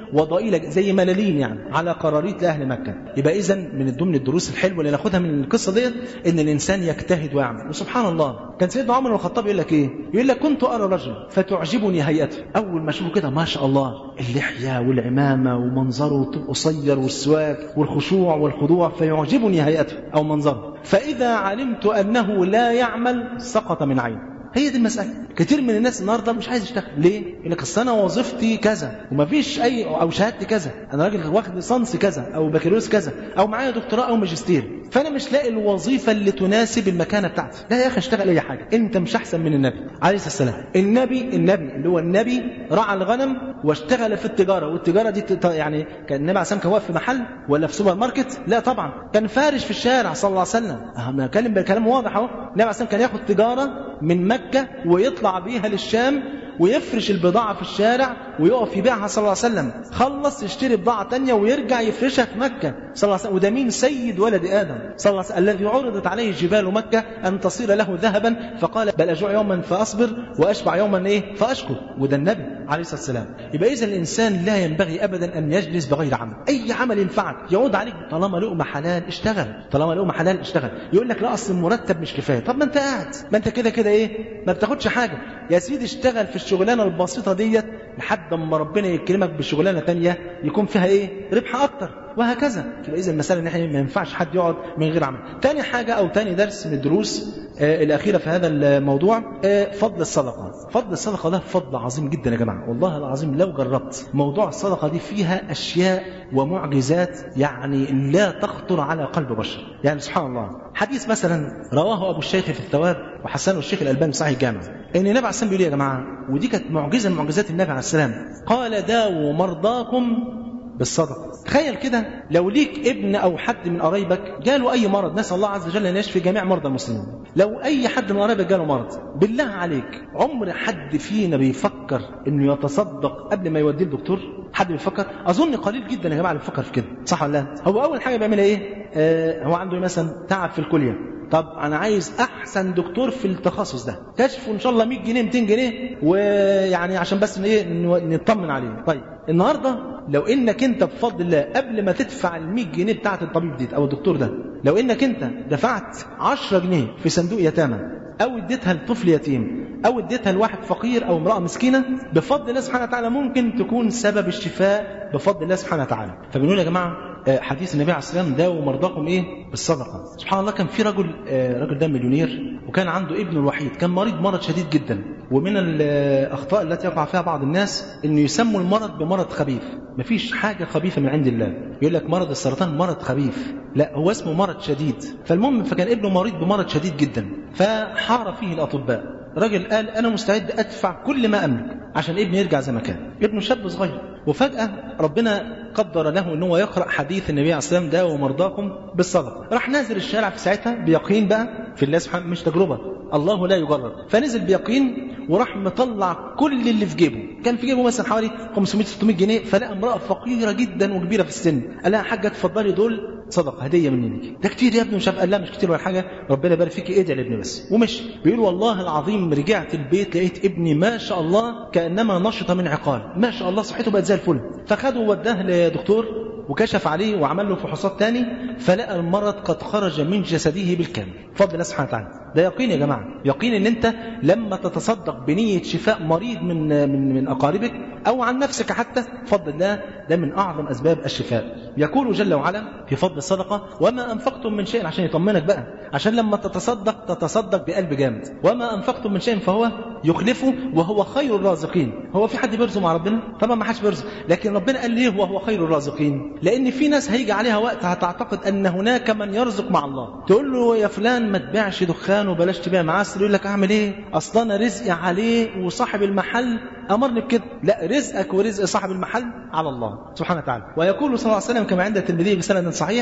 وضئيلة زي ملالين يعني على قراريط لأهل مكة. يبقى إذن من ضمن الدروس الحلوة اللي ناخدها من القصة ديت إن الإنسان يجتهد ويعمل. وسبحان الله كان سيدنا عمر بن الخطاب يقول لك إيه؟ يقول لك كنت أرى رجل فتعجبني هيئته. أول ما أشوفه كده ما شاء الله اللحية والعمامة ومنظره قصير والسواك والخشوع والخضوع فيعجبني هيئته أو منظره، فإذا علمت أنه لا يعمل سقط من عيني. هي دي المسألة. كتير من الناس النهارده مش عايز يشتغل. ليه؟ يقول لك اصل انا وظيفتي كذا ومفيش اي او شهادتي كذا، انا راجل واخد ليسانس كذا او بكالوريوس كذا او معايا دكتوراه او ماجستير، فانا مش لاقي الوظيفه اللي تناسب المكانه بتاعتي. لا يا اخي اشتغل اي حاجه، انت مش احسن من النبي عليه السلام. النبي اللي هو النبي رعى الغنم واشتغل في التجاره، والتجاره دي يعني كان النبي عليه السلام كان واقف في محل ولا في سوبر ماركت؟ لا طبعا، كان فارش في الشارع صلى الله عليه وسلم. انا بتكلم بكلام واضح اهو. النبي عليه السلام كان ياخد تجاره من مكة ويطلع بيها للشام ويفرش البضاعة في الشارع ويقف يبيعها صلى الله عليه وسلم، خلص يشتري بضاعة تانية ويرجع يفرشها في مكة صلى الله عليه وسلم. وده مين؟ سيد ولد آدم صلى الله عليه وسلم الذي عرضت عليه جبال مكة أن تصير له ذهبا فقال بل أجوع يوما فأصبر وأشبع يوما فأشكر. وده النبي عليه الصلاة والسلام. يبقى إذا الإنسان لا ينبغي أبدا أن يجلس بغير عمل. أي عمل ينفعك يعود عليك طالما لقمة حلال اشتغل، طالما لقمة حلال اشتغل. يقول لك لا أصل المرتب مش كفاية. طب ما أنت قاعد، ما أنت كده ما بتاخدش حاجة يا سيدي. اشتغل في الشغلانة البسيطة ديت لحد ما ربنا يكرمك بشغلانة تانية يكون فيها ربح أكتر وهكذا. يبقى إذا المسألة إن احنا ما ينفعش حد يقعد من غير عمل. تاني حاجة أو تاني درس من الدروس الأخيرة في هذا الموضوع فضل الصدقة. فضل الصدقة ده فضل عظيم جدا يا جماعة، والله العظيم لو جربت موضوع الصدقة دي فيها أشياء ومعجزات يعني لا تخطر على قلب بشر. يعني سبحان الله، حديث مثلا رواه أبو الشيخ في الثواب وحسنه الشيخ الألباني صحيح الجامع، إن النبي عليه السلام بيقول يا جماعة، ودي كانت معجزة من معجزات النبي عليه السلام، قال داووا مرضاكم بالصدقة. تخيل كده لو ليك ابن أو حد من قرايبك جاله أي مرض، نسأل الله عز وجل أن يشفي جميع مرضى المسلمين، لو أي حد من قرايبك جاله مرض، بالله عليك عمر حد فينا بيفكر إنه يتصدق قبل ما يوديه الدكتور؟ حد بيفكر؟ أظن قليل جدا يا جماعة اللي بيفكر في كده، صح ولا لا؟ هو أول حاجة بيعملها هو عنده مثلا تعب في الكلية، طب أنا عايز أحسن دكتور في التخصص ده، كشفه إن شاء الله 100 جنيه 200 جنيه ويعني عشان بس نطمن عليه. طيب النهاردة لو إنك أنت بفضل الله قبل ما تدفع 100 جنيه بتاعة الطبيب دي أو الدكتور ده، لو إنك أنت دفعت 10 جنيه في صندوق يتامى أو اديتها لطفل يتيم أو اديتها لواحد فقير أو امرأة مسكينة، بفضل الله سبحانه وتعالى ممكن تكون سبب الشفاء بفضل الله سبحانه وتعالى. فبنقول يا جماعة حديث النبي عليه الصلاة والسلام داووا مرضاكم بالصدقة. سبحان الله، كان في رجل ده مليونير وكان عنده ابنه الوحيد كان مرض شديد جدا، ومن الأخطاء التي يقع فيها بعض الناس إنه يسموا المرض بمرض خبيث. مفيش حاجة خبيثة من عند الله، يقول لك مرض السرطان مرض خبيث، لا هو اسمه مرض شديد. فالمهم فكان ابنه مريض بمرض شديد جدا، فحار فيه الأطباء. رجل قال أنا مستعد أدفع كل ما أملك عشان ابني يرجع زي ما كان. ابنه شاب صغير، وفجأة ربنا قدر له أنه يقرأ حديث النبي عليه الصلاة والسلام داووا مرضاكم بالصدقة. راح نازل الشارع في ساعتها بيقين بقى في الله سبحانه، مش تجربة، الله لا يجرب. فنزل بيقين وراح مطلع كل اللي في جيبه. كان في جيبه مثلا حوالي 500-600 جنيه، فلقى امرأة فقيرة جدا وكبيرة في السن، قال لها حاجة تفضلي دول صدقة هدية مني ليكي. ده كتير يا ابني؟ مش عارف. قال لا مش كتير ولا حاجة، ربنا يبارك فيكي، ادعي لابني بس. ومشي. بيقول والله العظيم رجعت البيت لقيت ابني ما شاء الله كأنما نشط من عقال، ما شاء الله صحته بقت زي الفل. فخده ووداه لدكتور وكشف عليه وعمل له فحوصات تاني، فلقى المرض قد خرج من جسده بالكامل بفضل الله سبحانه وتعالى. ده يقين يا جماعة، يقين ان انت لما تتصدق بنية شفاء مريض من اقاربك او عن نفسك حتى بفضل الله، ده من اعظم اسباب الشفاء. يقول جل وعلا في فضل الصدقة وما انفقتم من شيء، عشان يطمنك بقى، عشان لما تتصدق بقلب جامد. وما انفقتم من شيء فهو يخلفه وهو خير الرازقين. هو في حد بيرزق مع ربنا؟ طبعا ما حدش بيرزق، لكن ربنا قال ليه وهو خير الرازقين؟ لان في ناس هيجي عليها وقت هتعتقد ان هناك من يرزق مع الله، تقول له يا فلان ما تبيعش دخان وبلاش تبيع معسل، يقول لك اعمل ايه؟ اصلا انا رزقي عليه وصاحب المحل امرني بكده. لا، رزقك ورزق صاحب المحل على الله سبحانه وتعالى. ويقول صلى الله عليه وسلم كما عند الترمذي بسند صحيح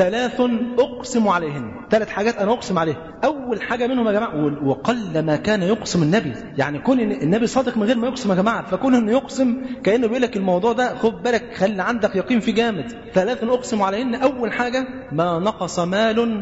3 اقسم عليهن، 3 حاجات انا اقسم عليها. اول حاجه منهم يا جماعه، وقل ما كان يقسم النبي، يعني كون النبي صادق من غير ما يقسم يا جماعه، فكون انه يقسم كانه بيقول لك الموضوع ده خد بالك، خلي عندك يقين في جامد. 3 اقسم عليهن، اول حاجه ما نقص مال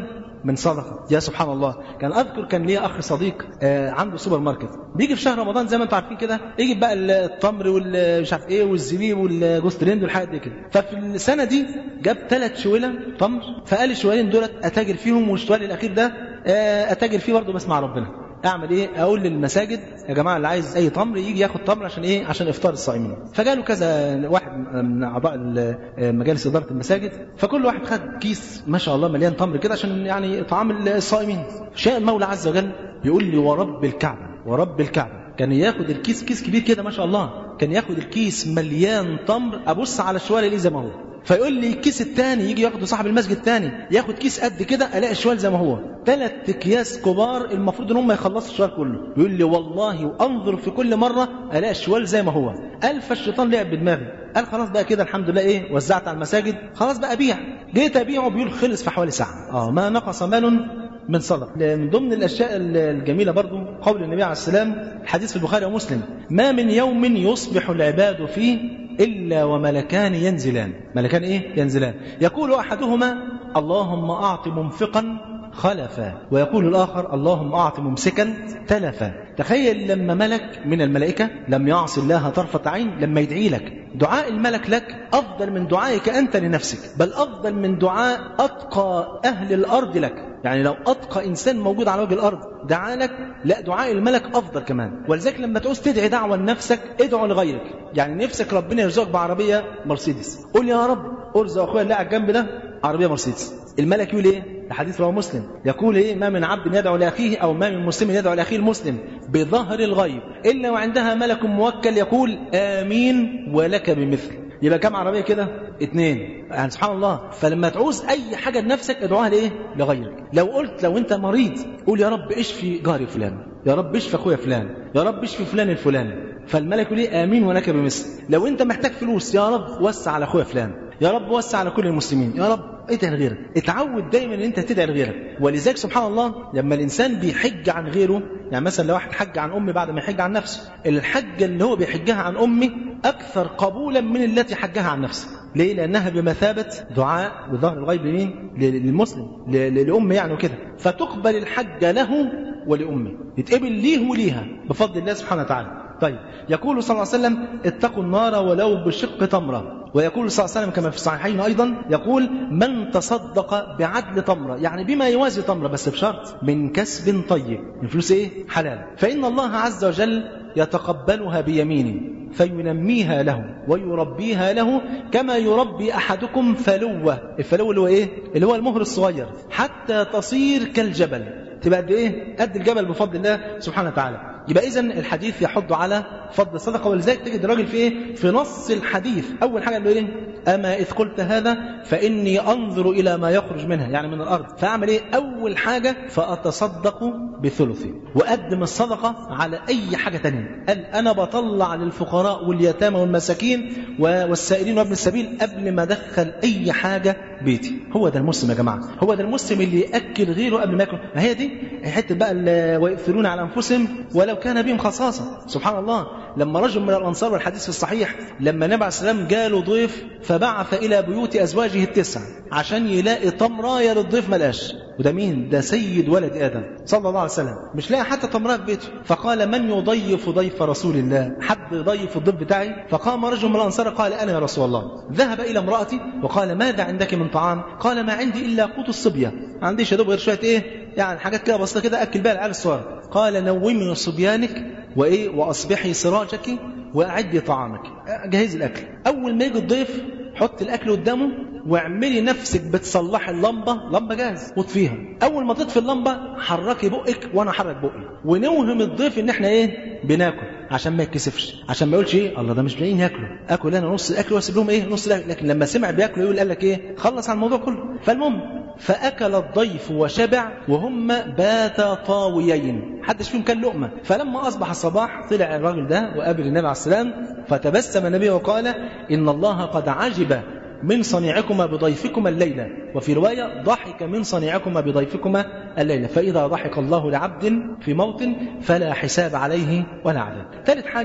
من صدقه. يا سبحان الله، كان اذكر كان لي اخ صديق عنده سوبر ماركت، بيجي في شهر رمضان زي ما انتم عارفين كده، يجي بقى التمر والمش عارف ايه والزبيب والجوز ترند والحاجات دي كده. ففي السنه دي جاب 3 شويله تمر، فقال الشويلين دولت اتاجر فيهم، والشوال الاخير ده اتاجر فيه برضه بس مع ربنا. اعمل ايه؟ اقول للمساجد يا جماعه اللي عايز اي تمر يجي ياخد تمر عشان ايه؟ عشان افطار الصائمين. فجالوا كذا واحد من اعضاء مجالس اداره المساجد، فكل واحد خد كيس ما شاء الله مليان تمر كده عشان يعني طعام الصائمين. شاء المولى عز وجل بيقول لي ورب الكعبه ورب الكعبه، كان ياخد الكيس، كيس كبير كده ما شاء الله، كان ياخد الكيس مليان تمر، ابص على الشوال اللي زي ما هو. فيقول لي الكيس الثاني يجي ياخده صاحب المسجد الثاني، ياخد كيس قد كده، الاقي الشوال زي ما هو، 3 اكياس كبار المفروض ان هم يخلصوا الشوال كله. بيقول لي والله وانظر في كل مره الاقي الشوال زي ما هو. قال فالشيطان لعب بدماغي، قال خلاص بقى كده الحمد لله ايه، وزعت على المساجد، خلاص بقى ابيع. جيت ابيعه بيقول خلص في حوالي ساعه. ما نقص مال من صدق. من ضمن الاشياء الجميله برضو قول النبي عليه السلام، الحديث في البخاري ومسلم، ما من يوم يصبح العباد فيه إلا وملكان ينزلان. ملكان إيه؟ ينزلان. يقول أحدهما اللهم أعط منفقا خلفا، ويقول الآخر اللهم أعط ممسكا تلفا. تخيل لما ملك من الملائكة لم يعص الله طرفة عين، لما يدعي لك دعاء الملك لك أفضل من دعائك أنت لنفسك، بل أفضل من دعاء أتقى أهل الأرض لك. يعني لو أتقى إنسان موجود على وجه الأرض دعا لك، لا دعاء الملك أفضل كمان. ولذلك لما تعوز تدعي دعوة لنفسك ادعو لغيرك. يعني نفسك ربنا يرزقك بعربية مرسيدس، قول يا رب ارزق أخويا اللي على الجنب ده عربية مرسيدس. الملك يقول إيه؟ الحديث رواه مسلم، يقول إيه؟ ما من عبد يدعو لأخيه أو ما من مسلم يدعو لأخيه المسلم بظهر الغيب إلا وعندها ملك موكل يقول آمين ولك بمثل. يبقى كم عربية كده؟ 2. يعني سبحان الله. فلما تعوز أي حاجة لنفسك ادعوها لإيه؟ لغيرك. لو أنت مريض قول يا رب اشفي جاري فلان، يا رب اشفي أخويا فلان، يا رب اشفي فلان الفلاني، فالملك يقول إيه؟ آمين ولك بمثل. لو أنت محتاج فلوس يا رب وسع على أخويا فلان، يا رب وسع على كل المسلمين، يا رب ادعي لغيرك. اتعود دايما ان انت تدعي لغيرك. ولذلك سبحان الله لما الانسان بيحج عن غيره، يعني مثلا لو واحد حج عن امي بعد ما يحج عن نفسه، الحجه اللي هو بيحجها عن امي اكثر قبولا من التي حجها عن نفسه. ليه؟ لانها بمثابه دعاء بظهر الغيب لمين؟ للمسلم، لامه يعني وكده. فتقبل الحج له ولامه، يتقبل ليه وليها بفضل الله سبحانه وتعالى. طيب يقول صلى الله عليه وسلم اتقوا النار ولو بشق تمرة. ويقول صلى الله عليه وسلم كما في الصحيحين أيضا، يقول من تصدق بعدل تمرة، يعني بما يوازي تمرة بس بشرط من كسب طيب، من فلوس ايه؟ حلال، فإن الله عز وجل يتقبلها بيمينه فينميها له ويربيها له كما يربي أحدكم فلوة. الفلوة اللي هو ايه؟ اللي هو المهر الصغير، حتى تصير كالجبل، تبقى قد ايه؟ قد الجبل بفضل الله سبحانه وتعالى. يبقى إذن الحديث يحض على فضل الصدقة. ولذلك تجد الراجل في ايه؟ في نص الحديث أول حاجة قال له ايه؟ أما إذ قلت هذا فإني أنظر إلى ما يخرج منها، يعني من الأرض، فأعمل ايه؟ أول حاجة فأتصدق بثلثه، وأقدم الصدقة على أي حاجة تانية. قال أنا بطلع للفقراء واليتامى والمساكين والسائلين وابن السبيل قبل ما أدخل أي حاجة بيتي. هو ده المسلم يا جماعة، هو ده المسلم اللي يأكل غيره قبل ما يأكل. ما هي دي حتة بقى ويؤثرون على أنفسهم ولو كان بهم خصاصة. سبحان الله. لما رجل من الأنصار، والحديث في الصحيح، لما النبي عليه السلام جاله ضيف فبعث إلى بيوت أزواجه 9 عشان يلاقي تمراية للضيف ما لقاش. وده مين؟ ده سيد ولد آدم صلى الله عليه وسلم، مش لاقي حتى تمراية في بيته. فقال من يضيف ضيف رسول الله؟ حد يضيف الضيف بتاعي؟ فقام رجل من الأنصار قال أنا يا رسول الله. ذهب إلى امرأتي وقال ماذا عندك من طعام؟ قال ما عندي إلا قوت الصبية، ما عنديش يا دوب غير شوية إيه يعني حاجات كده بسيطة كده أكل بها العيال الصغار. قال نومي صبيانك وإيه وأصبحي سراجك وأعدي طعامك، جهزي الأكل. أول ما يجي الضيف حط الأكل قدامه واعملي نفسك بتصلحي لمبة جاهز وطفيها. أول ما تطفي اللمبة حركي بقك وأنا حرك بقي، ونوهم الضيف إن إحنا إيه بناكل عشان ما يتكسفش، عشان ما يقولش إيه الله ده مش لاقيين ياكلوا، أكل أنا نص الأكل وأسيب لهم إيه نص الأكل. لكن لما سمع بياكلوا يقول قال لك إيه خلص على الموضوع كله. فالمهم فأكل الضيف وشبع وهم باتا طاويين، حدش فيهم كان لقمة. فلما أصبح الصباح طلع الراجل ده وقابل النبي عليه السلام، فتبسم النبي وقال إن الله قد عجب من صنيعكما بضيفكما الليلة، وفي رواية ضحك من صنيعكما بضيفكما الليلة، فإذا ضحك الله لعبد في موطن فلا حساب عليه ولا عذاب. ثالث حاجة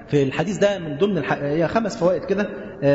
في الحديث ده من ضمن هي 5 فوائد كده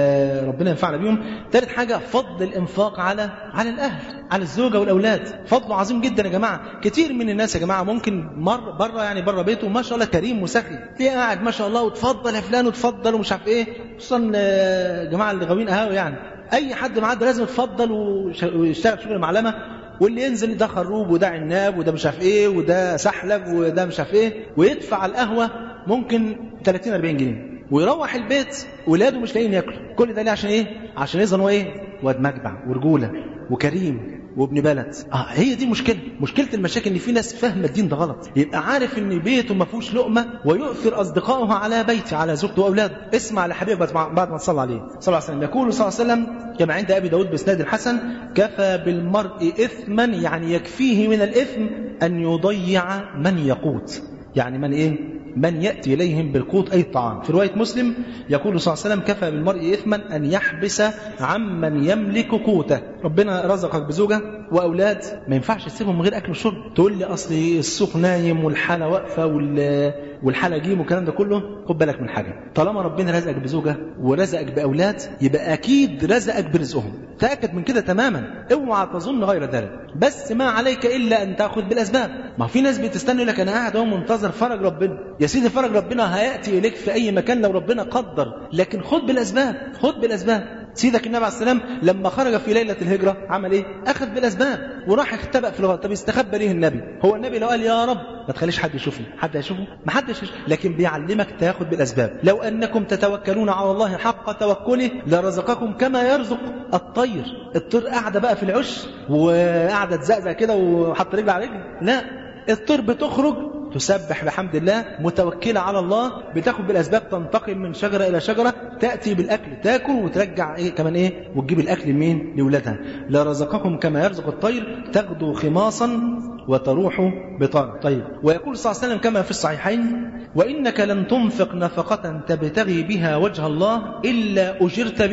ربنا ينفعنا بيهم. ثالث حاجة فضل الإنفاق على الأهل، على الزوجة والأولاد، فضله عظيم جدا يا جماعة. كتير من الناس يا جماعة ممكن بره يعني بره بيته ما شاء الله كريم وسخي، تلاقيه قاعد ما شاء الله وتفضل يا فلان وتفضل ومش عارف ايه، خصوصا جماعة اللي غاويين قهاوي يعني، أي حد معاه لازم يتفضل ويشتغل شغل معلمة، واللي ينزل ده خروب وده عناب وده مش عارف ايه وده سحلب وده مش عارف ايه، ويدفع القهوة ممكن 30-40 جنيه، ويروح البيت ولاده مش لاقيين ياكلوا. كل ده ليه؟ عشان ايه؟ عشان يظهر هو ايه؟ واد مجدع ورجوله وكريم وابن بلد. هي دي مشكله المشاكل، ان في ناس فاهمه الدين ده غلط، يبقى عارف ان بيته ما فيهوش لقمه ويؤثر اصدقائه على بيته، على زوجته واولاده. اسمع لحبيبك بعد ما تصلى عليه صلى الله عليه وسلم، يقول صلى الله عليه وسلم كما عند ابي داود باسناد الحسن: كفى بالمرء اثما، يعني يكفيه من الاثم ان يضيع من يقوت، يعني من ايه؟ من يأتي إليهم بالقوت أي الطعام. في رواية مسلم يقول صلى الله عليه وسلم: كفى بالمرء إثما أن يحبس عمن يملك قوته. ربنا رزقك بزوجة وأولاد ما ينفعش تسيبهم من غير أكل وشرب. تقول لي أصل السوق نايم والحالة واقفة والحالة جيم والكلام ده كله. خد بالك من حاجة، طالما ربنا رزقك بزوجة ورزقك بأولاد يبقى أكيد رزقك برزقهم، تأكد من كده تماما، اوعى تظن غير ذلك. بس ما عليك إلا أن تأخذ بالأسباب. ما في ناس بتستنى لك أنا قاعد اهو منتظر فرج ربنا. يا سيدي فرج ربنا هيأتي إليك في أي مكان لو ربنا قدر، لكن خد بالأسباب، خد بالأسباب. سيدك النبي عليه السلام لما خرج في ليلة الهجرة عمل ايه؟ أخذ بالأسباب وراح اختبأ في الغار. طب استخبى ليه النبي؟ هو النبي لو قال يا رب ما تخليش حد يشوفني، حد هيشوفه؟ ما حدش يشوفه، لكن بيعلمك تاخد بالأسباب. لو أنكم تتوكلون على الله حق توكله لرزقكم كما يرزق الطير. الطير قاعدة بقى في العش وقاعدة تزقزق كده وحط رجل على رجل؟ لا، الطير بتخرج تسبح بحمد الله، متوكلة على الله، بتاخد بالأسباب، تنتقل من شجرة إلى شجرة، تأتي بالأكل تاكل وترجع إيه كمان إيه وتجيب الأكل لمين؟ لولادها. لرزقكم كما يرزق الطير تغدو خماصا وتروح بطانا. طيب، ويقول صلى الله عليه وسلم كما في الصحيحين: وإنك لن تنفق نفقة تبتغي بها وجه الله إلا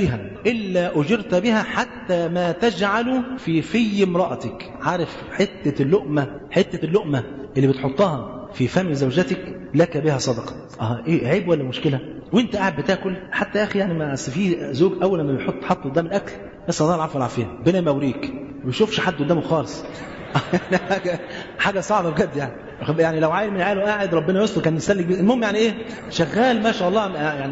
أجرت بها حتى ما تجعل في امرأتك. عارف حتة اللقمة اللي بتحطها في فم زوجتك لك بها صدقة. ايه عيب ولا مشكلة؟ وانت قاعد بتاكل حتى يا اخي، يعني ما في زوج اول ما بيحط قدام الاكل بس الله العفو والعافيه ربنا يموريك ما بيشوفش حد قدامه خالص. حاجه صعبه بجد يعني لو عيل من عياله قاعد ربنا يستر كان يسلك. المهم يعني ايه، شغال ما شاء الله يعني،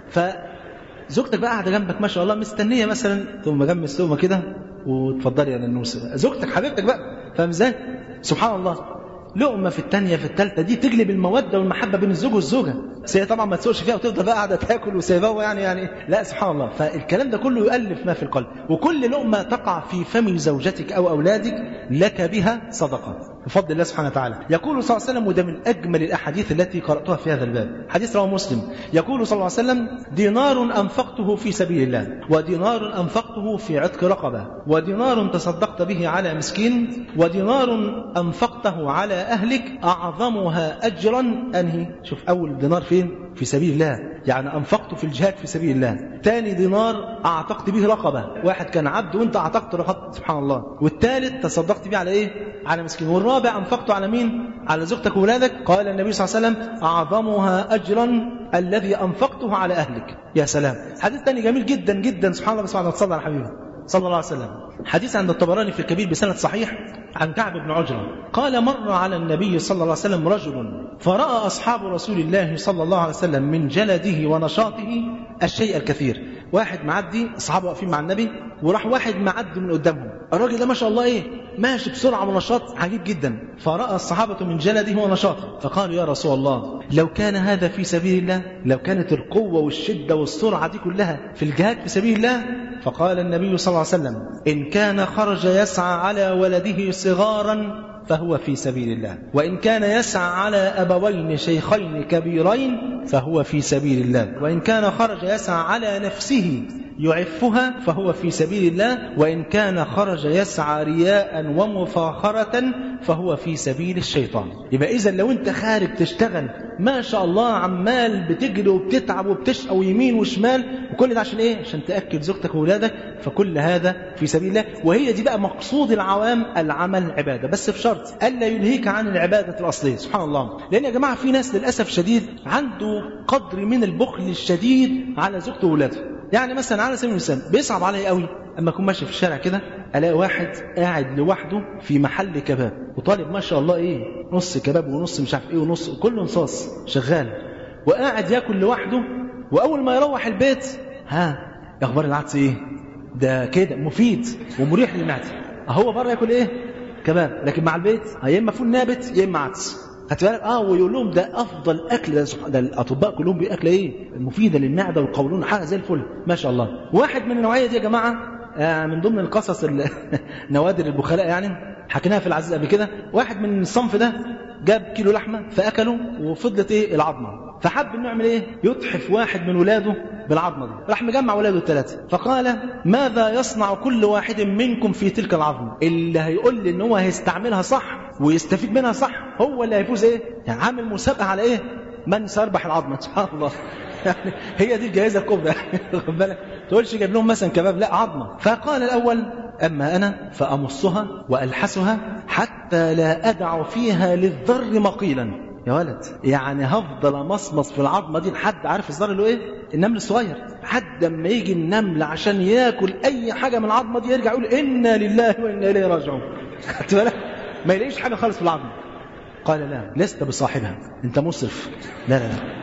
فزوجتك بقى قاعده جنبك ما شاء الله مستنيه مثلا، ثم جنب لقمه كده وتفضلي يا ننوسه، زوجتك حبيبتك بقى، فاهم ازاي؟ سبحان الله، لقمة في الثانية في الثالثة دي تجلب المودة والمحبة بين الزوج والزوجة. هي طبعا ما تسوقش فيها وتفضل بقى قاعدة تاكل وسايباه يعني لا، سبحان الله. فالكلام ده كله يؤلف ما في القلب. وكل لقمة تقع في فم زوجتك أو أولادك لك بها صدقة بفضل الله سبحانه وتعالى. يقول صلى الله عليه وسلم، وده من أجمل الأحاديث التي قرأتها في هذا الباب، حديث رواه مسلم، يقول صلى الله عليه وسلم: دينار أنفقته في سبيل الله، ودينار أنفقته في عتق رقبة، ودينار تصدقت به على مسكين، ودينار أنفقته على أهلك أعظمها أجرا أنهي. شوف، أول دينار فين؟ في سبيل الله، يعني أنفقته في الجهاد في سبيل الله. ثاني دينار أعتقت به رقبة، واحد كان عبد وانت أعتقت رقبة، سبحان الله. والثالث تصدقت به على إيه؟ على مسكين. والرابع أنفقته على مين؟ على زوجتك وولادك. قال النبي صلى الله عليه وسلم: أعظمها أجرا الذي أنفقته على أهلك. يا سلام، حديث ثاني جميل جدا جدا، سبحان الله. سبحان الله، صلى على حبيبه صلى الله عليه وسلم. حديث عند الطبراني في الكبير بسند صحيح عن كعب بن عجرة قال: مر على النبي صلى الله عليه وسلم رجل فرأى أصحاب رسول الله صلى الله عليه وسلم من جلده ونشاطه الشيء الكثير. واحد معدي، أصحابه واقفين مع النبي، وراح واحد معدي من قدامهم، الراجل ده ما شاء الله إيه ماشي بسرعة ونشاط عجيب جدا. فرأى الصحابة من جلده ونشاطه فقالوا: يا رسول الله، لو كان هذا في سبيل الله، لو كانت القوة والشدة والسرعة دي كلها في الجهاد في سبيل الله. فقال النبي صلى الله عليه وسلم: إن كان خرج يسعى على ولده صغارا فهو في سبيل الله، وإن كان يسعى على أبوين شيخين كبيرين فهو في سبيل الله، وإن كان خرج يسعى على نفسه يعفها فهو في سبيل الله، وإن كان خرج يسعى رياء ومفاخرة فهو في سبيل الشيطان. يبقى إذا لو أنت خارج تشتغل ما شاء الله عمال بتجري وبتتعب وبتشقى ويمين وشمال وكل ده عشان إيه؟ عشان تأكل زوجتك وولادك، فكل هذا في سبيل الله. وهي دي بقى مقصود العوام، العمل عبادة، بس بشرط ألا يلهيك عن العبادة الأصلية. سبحان الله. لأن يا جماعة في ناس للأسف شديد عنده قدر من البخل الشديد على زوجته وولاده. يعني مثلا على سبيل المثال بيصعب علي قوي اما اكون ماشي في الشارع كده الاقي واحد قاعد لوحده في محل كباب وطالب ما شاء الله ايه نص كباب ونص مش عارف ايه ونص كله نصاص شغال، وقاعد ياكل لوحده، واول ما يروح البيت اخبار العدس ايه؟ ده كده مفيد ومريح للمعده. هو بره ياكل ايه؟ كباب، لكن مع البيت يا اما فول نابت يا اما عدس. خدت بالك؟ ويقول لهم ده افضل اكل، ده الاطباء كلهم بياكلوا ايه؟ المفيده للمعده والقولون، حاجه زي الفل ما شاء الله. واحد من النوعيه دي يا جماعه من ضمن القصص نوادر البخلاء يعني حكيناها في العزيز قبل كده. واحد من الصنف ده جاب كيلو لحمه فاكله وفضلت ايه؟ العظمه. فحب انه يعمل ايه؟ يتحف واحد من ولاده بالعظمه دي. راح مجمع ولاده الثلاثه فقال ماذا يصنع كل واحد منكم في تلك العظمه؟ اللي هيقول لي ان هو هيستعملها صح ويستفيد منها صح هو اللي هيفوز ايه؟ يعني عامل مسابقه على ايه؟ من سيربح العظمه. سبحان الله. يعني هي دي الجائزه الكبرى. خد بالك تقولش جايب لهم مثلا كباب، لا عظمه. فقال الاول اما انا فامصها والحسها حتى لا ادع فيها للذر مقيلا. يا ولد يعني هفضل امصمص في العظمه دي لحد، عارف الذر اللي هو ايه؟ النمل الصغير، لحد اما يجي النمل عشان ياكل اي حاجه من العظمه دي يرجع يقول انا لله وانا اليه راجعون. خدت بالك؟ ما يلاقيش حاجه خالص في العظمه. قال لا لست بصاحبها، انت مسرف. لا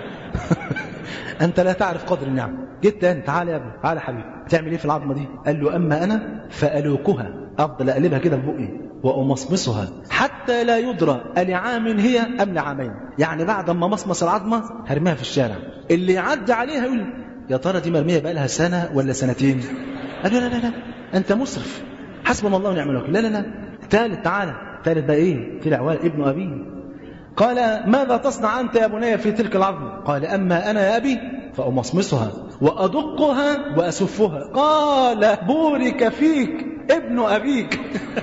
انت لا تعرف قدر النعمه. جيت تاني تعال يا ابني، تعال يا حبيبي، تعمل ايه في العظمه دي؟ قال له اما انا فالوكها، افضل اقلبها كده في بقي وامصمصها حتى لا يدرى العام هي ام لعامين. يعني بعد ما مصمص العظمه هرميها في الشارع، اللي يعدي عليها يقول يا ترى دي مرميه بقى لها سنه ولا سنتين. قال له لا انت مسرف، حسبنا الله ونعم الوكيل. لا ثالث تعالى، ثالث بقى ايه؟ طلع ابن ابيه. قال ماذا تصنع أنت يا بني في تلك العظمة؟ قال أما أنا يا أبي فأمصمصها وأدقها وأسفها. قال بورك فيك ابن أبيك.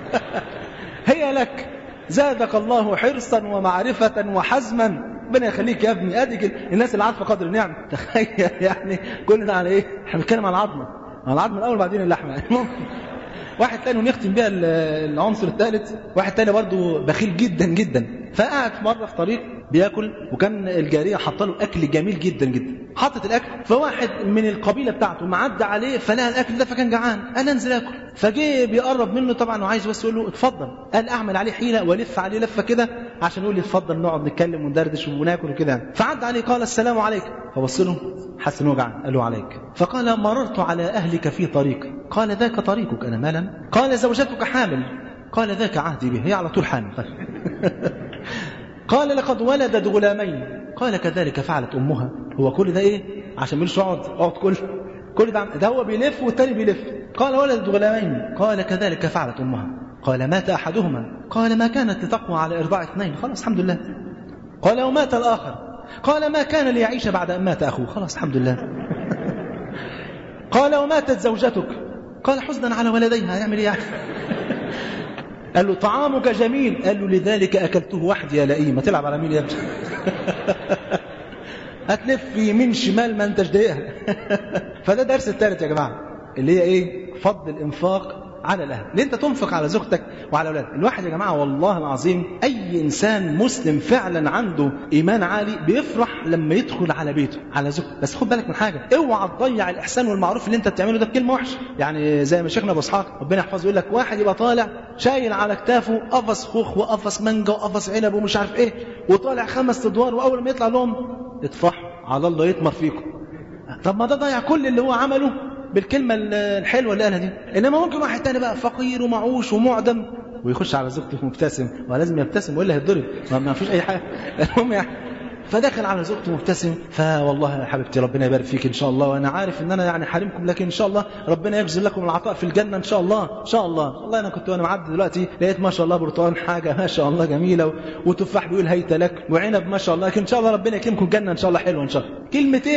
هي لك، زادك الله حرصا ومعرفة وحزما. ربنا يخليك يا ابني. أديك الناس اللي عارفة قدر النعم. تخيل يعني كل ده على إيه؟ احنا بنتكلم على العظمة، على العظمة الأول بعدين اللحمة. واحد تاني ونختم بها العنصر الثالث. واحد تاني برضو بخيل جدا جدا، فقعد مرة في طريق بياكل، وكان الجارية حاطه له أكل جميل جدا جدا. حطت الأكل، فواحد من القبيلة بتاعته معدى عليه فلقى الأكل ده فكان جعان، قال انزل أكل. فجه بيقرب منه طبعا وعايز بس يقول له اتفضل. قال أعمل عليه حيلة والف عليه لفة كده عشان يقول لي اتفضل نقعد نتكلم وندردش وناكل وكده. فعدى عليه قال السلام عليك، فبص له حس انه جعان، قال له عليك. فقال مررت على أهلك في طريق. قال ذاك طريقك أنا مالا. قال زوجتك حامل. قال ذاك عهدي به، هي على طول حامل. قال لقد ولدت غلامين. قال كذلك فعلت أمها. هو كل ده إيه؟ عشان ملوش اقعد كل ده هو بيلف والتاني بيلف. قال ولدت غلامين. قال كذلك فعلت أمها. قال مات أحدهما. قال ما كانت لتقوى على إرضاع اثنين، خلاص الحمد لله. قال ومات الآخر. قال ما كان ليعيش بعد أن مات أخوه، خلاص الحمد لله. قال وماتت زوجتك. قال حزنا على ولديها، يعمل ايه يعني؟ قال له طعامك جميل. قال له لذلك أكلته وحدي يا لئيم. ما تلعب على مين يا ابني؟ هتلف يمين شمال ما انتش ضايقها. فده درس الثالث يا جماعة، اللي هي ايه؟ فضل الانفاق على الأهل، اللي انت تنفق على زوجتك وعلى أولادك. الواحد يا جماعة والله العظيم أي إنسان مسلم فعلا عنده إيمان عالي بيفرح لما يدخل على بيته على زوجته. بس خد بالك من حاجة، اوعى تضيع الإحسان والمعروف اللي انت بتعمله ده بكلمة وحشة. يعني زي ما شيخنا أبو إسحاق ربنا يحفظه يقول لك واحد يبقى طالع شايل على كتافه قفص خوخ وقفص مانجا وقفص عنب ومش عارف ايه، وطالع 5 أدوار، وأول ما يطلع لهم اتفحوا على الله يتمر فيكم. طب ما ده ضيع كل اللي هو عمله بالكلمة الحلوة اللي قالها دي. إنما ممكن واحد تاني بقى فقير ومعوش ومعدم ويخش على زوجته مبتسم، ولازم يبتسم وإلا هيتضرب، ما فيش أي حاجة. المهم يعني فدخل على زوجته مبتسم. فوالله يا حبيبتي ربنا يبارك فيك إن شاء الله، وأنا عارف إن أنا يعني حارمكم، لكن إن شاء الله ربنا يجزل لكم العطاء في الجنة إن شاء الله إن شاء الله. والله أنا كنت وأنا معدي دلوقتي لقيت ما شاء الله برتقال حاجة ما شاء الله جميلة، وتفاح بيقول هيت لك، وعنب ما شاء الله، لكن إن شاء الله ربنا يكرمكم الجنة إن شاء الله حلوة إن شاء الله. كلمتين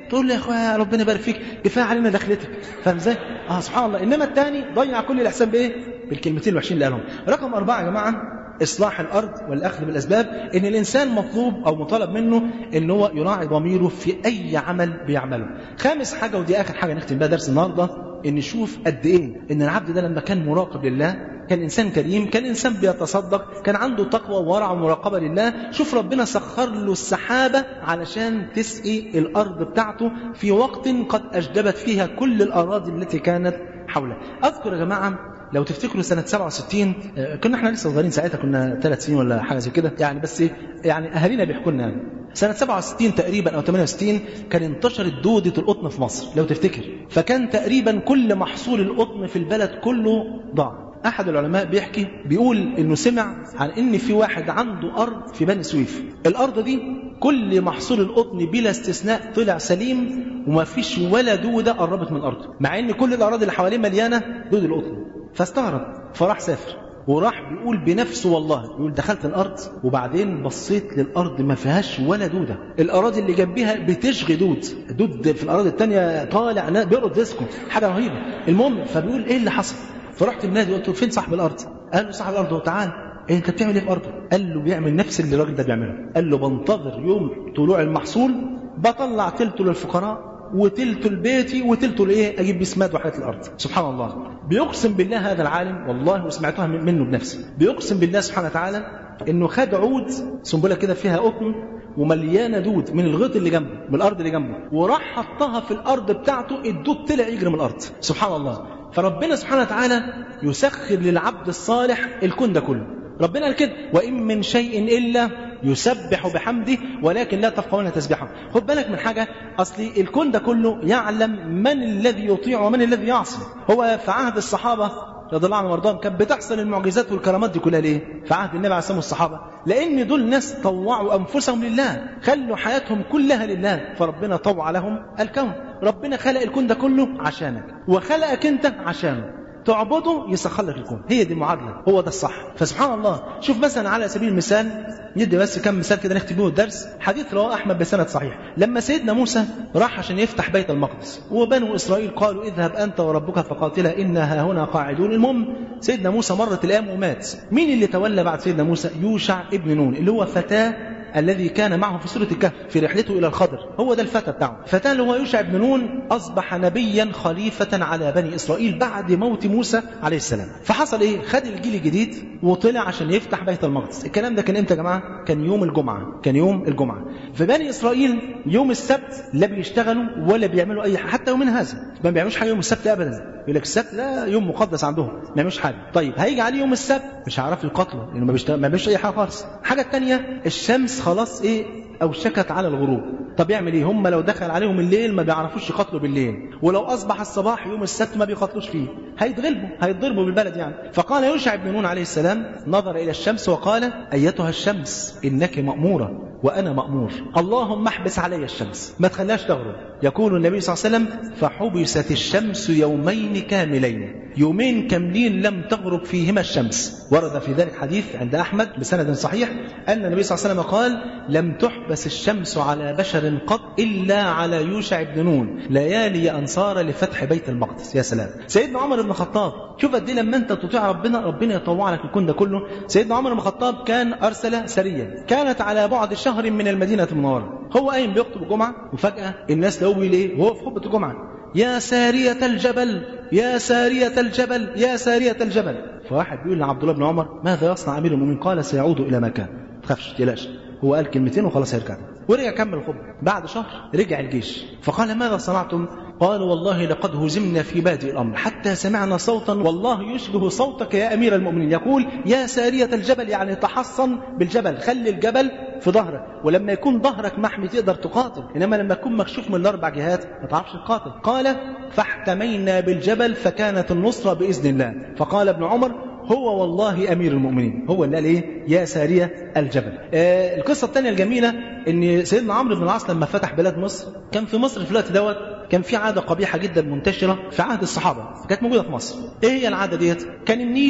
تقول له يا اخويا ربنا يبارك فيك كفايه علينا دخلتك، فاهم ازاي؟ سبحان الله. انما الثاني ضيع كل الاحسان بايه؟ بالكلمتين الوحشين اللي قالهم. رقم 4 يا جماعه إصلاح الأرض والأخذ بالأسباب. إن الإنسان مطلوب أو مطالب منه إن هو يراعي ضميره في أي عمل بيعمله. 5 حاجة ودي آخر حاجة نختم بها درس النهاردة، إن نشوف قد إيه إن العبد ده لما كان مراقب لله، كان إنسان كريم، كان إنسان بيتصدق، كان عنده تقوى وورع ومراقبة لله. شوف ربنا سخر له السحابة علشان تسقي الأرض بتاعته في وقت قد أجدبت فيها كل الأراضي التي كانت حوله. أذكر يا جماعة لو تفتكروا سنة 67 كنا احنا لسه صغيرين ساعتها، كنا 3 سنين ولا حاجة زي كده يعني، بس يعني أهالينا بيحكوا لنا يعني سنة 67 تقريبا أو 68 كان انتشرت دودة القطن في مصر لو تفتكر، فكان تقريبا كل محصول القطن في البلد كله ضاع. أحد العلماء بيحكي بيقول إنه سمع عن إن في واحد عنده أرض في بني سويف، الأرض دي كل محصول القطن بلا استثناء طلع سليم وما فيش ولا دودة قربت من أرضه، مع إن كل الأراضي اللي حواليه مليانة دود القطن. فاستغرب فراح سافر وراح بيقول بنفسه والله بيقول دخلت الأرض وبعدين بصيت للأرض ما فيهاش ولا دودة، الأراضي اللي جنبها بتشغي دود في الأراضي التانية طالع بيرقد رزقه، حاجة رهيبة. المهم فبيقول إيه اللي حصل؟ فرحت النادي قلت له فين صاحب الأرض؟ قال له صاحب الأرض هو تعال. إيه أنت بتعمل إيه في أرضه؟ قال له بيعمل نفس اللي الراجل ده بيعمله. قال له بنتظر يوم طلوع المحصول بطلع تلته للفقراء وتلته لبيتي وتلته لايه اجيب بسماد وحاجات الارض. سبحان الله. بيقسم بالله هذا العالم والله وسمعتها منه بنفسي، بيقسم بالله سبحانه وتعالى انه خد عود سنبله كده فيها قطن ومليانه دود من الغيط اللي جنبه من الارض اللي جنبه، وراح حطها في الارض بتاعته، الدود طلع يجري من الارض. سبحان الله. فربنا سبحانه وتعالى يسخر للعبد الصالح الكون ده كله. ربنا قال كده وإن من شيء إلا يسبح بحمده ولكن لا تفقهون تسبحه. خد بالك من حاجة، أصلي الكون ده كله يعلم من الذي يطيع ومن الذي يعصي. هو في عهد الصحابة رضي الله عنهم وارضاهم كانت بتحصل المعجزات والكرامات دي كلها ليه؟ في عهد النبي عليه الصلاة والسلام والصحابة، لأن دول ناس طوعوا أنفسهم لله، خلوا حياتهم كلها لله، فربنا طوع لهم الكون. ربنا خلق الكون ده كله عشانك وخلقك أنت عشانه، تعبده يسخر لك الكون. هي دي المعادلة، هو ده الصح. فسبحان الله. شوف مثلا على سبيل المثال ندي بس كم مثال كده نختم بيه الدرس. حديث رواه أحمد بسند صحيح لما سيدنا موسى راح عشان يفتح بيت المقدس وبنو إسرائيل قالوا اذهب أنت وربك فقاتلا إنا هنا قاعدون. المهم سيدنا موسى مرت الأيام ومات. مين اللي تولى بعد سيدنا موسى؟ يوشع ابن نون اللي هو فتاه الذي كان معه في سورة الكهف في رحلته إلى الخضر، هو ده الفتى بتاعه. فتاه اللي هو يوشع بن نون أصبح نبيا خليفة على بني إسرائيل بعد موت موسى عليه السلام. فحصل إيه؟ خد الجيل الجديد وطلع عشان يفتح بيت المقدس. الكلام ده كان إمتى يا جماعة؟ كان يوم الجمعة. كان يوم الجمعة. في بني إسرائيل يوم السبت لا بيشتغلوا ولا بيعملوا أي حاجة، حتى يومين هذا ما بيعملوش حاجة يوم السبت أبدا. يقول لك السبت لا يوم مقدس عندهم، ما يعملوش حاجة. طيب هيجي عليه يوم السبت مش هيعرف يقاتله لأنه ما بيعملش أي حاجة خالص. حاجة الثانية الشمس خلاص إيه أوشكت على الغروب. طب يعمل إيه؟ هم لو دخل عليهم الليل ما بيعرفوش يقاتلوا بالليل، ولو أصبح الصباح يوم السبت ما بيقاتلوش فيه، هيتضربوا بالبلد يعني. فقال يوشع بن نون عليه السلام نظر إلى الشمس وقال أيتها الشمس إنك مأمورة وأنا مأمور، اللهم احبس علي الشمس ما تخليهاش تغرب. يقول النبي صلى الله عليه وسلم فحبست الشمس يومين كاملين، يومين كاملين لم تغرب فيهما الشمس. ورد في ذلك حديث عند أحمد بسند صحيح أن النبي صلى الله عليه وسلم قال لم تحبس الشمس على بشر قط إلا على يوشع بن نون ليالي أنصار لفتح بيت المقدس. يا سلام. سيدنا عمر بن الخطاب شوف قد ايه لما انت تطيع ربنا يطوع لك الكون ده كله. سيدنا عمر بن الخطاب كان أرسل سريا كانت على بعد شهر من المدينة المنورة، هو قايم بيخطب الجمعة وفجأة الناس لقوه ليه وهو في خطبة الجمعة يا سارية الجبل يا سارية الجبل يا سارية الجبل. فواحد بيقول لعبد الله بن عمر ماذا يصنع أمير المؤمنين؟ قال سيعود إلى مكان، تخافش تلاش. هو قال كلمتين وخلاص هيرجع، ورجع كمل الخطبة. بعد شهر رجع الجيش فقال ماذا صنعتم؟ قالوا والله لقد هزمنا في بادئ الأمر حتى سمعنا صوتا والله يشبه صوتك يا أمير المؤمنين يقول يا سارية الجبل، يعني تحصن بالجبل، خلي الجبل في ظهرك، ولما يكون ظهرك محمي تقدر تقاتل، إنما لما تكون مكشوف من الأربع جهات ما تعرفش تقاتل. قال فاحتمينا بالجبل فكانت النصرة بإذن الله. فقال ابن عمر هو والله أمير المؤمنين، هو اللي قال إيه يا سارية الجبل. القصة الثانية الجميلة إن سيدنا عمرو بن العاص لما فتح بلاد مصر كان في مصر في الوقت دوت كان في عادة قبيحة جدا منتشرة في عهد الصحابة كانت موجودة في مصر. إيه هي العادة ديت؟ كان النيل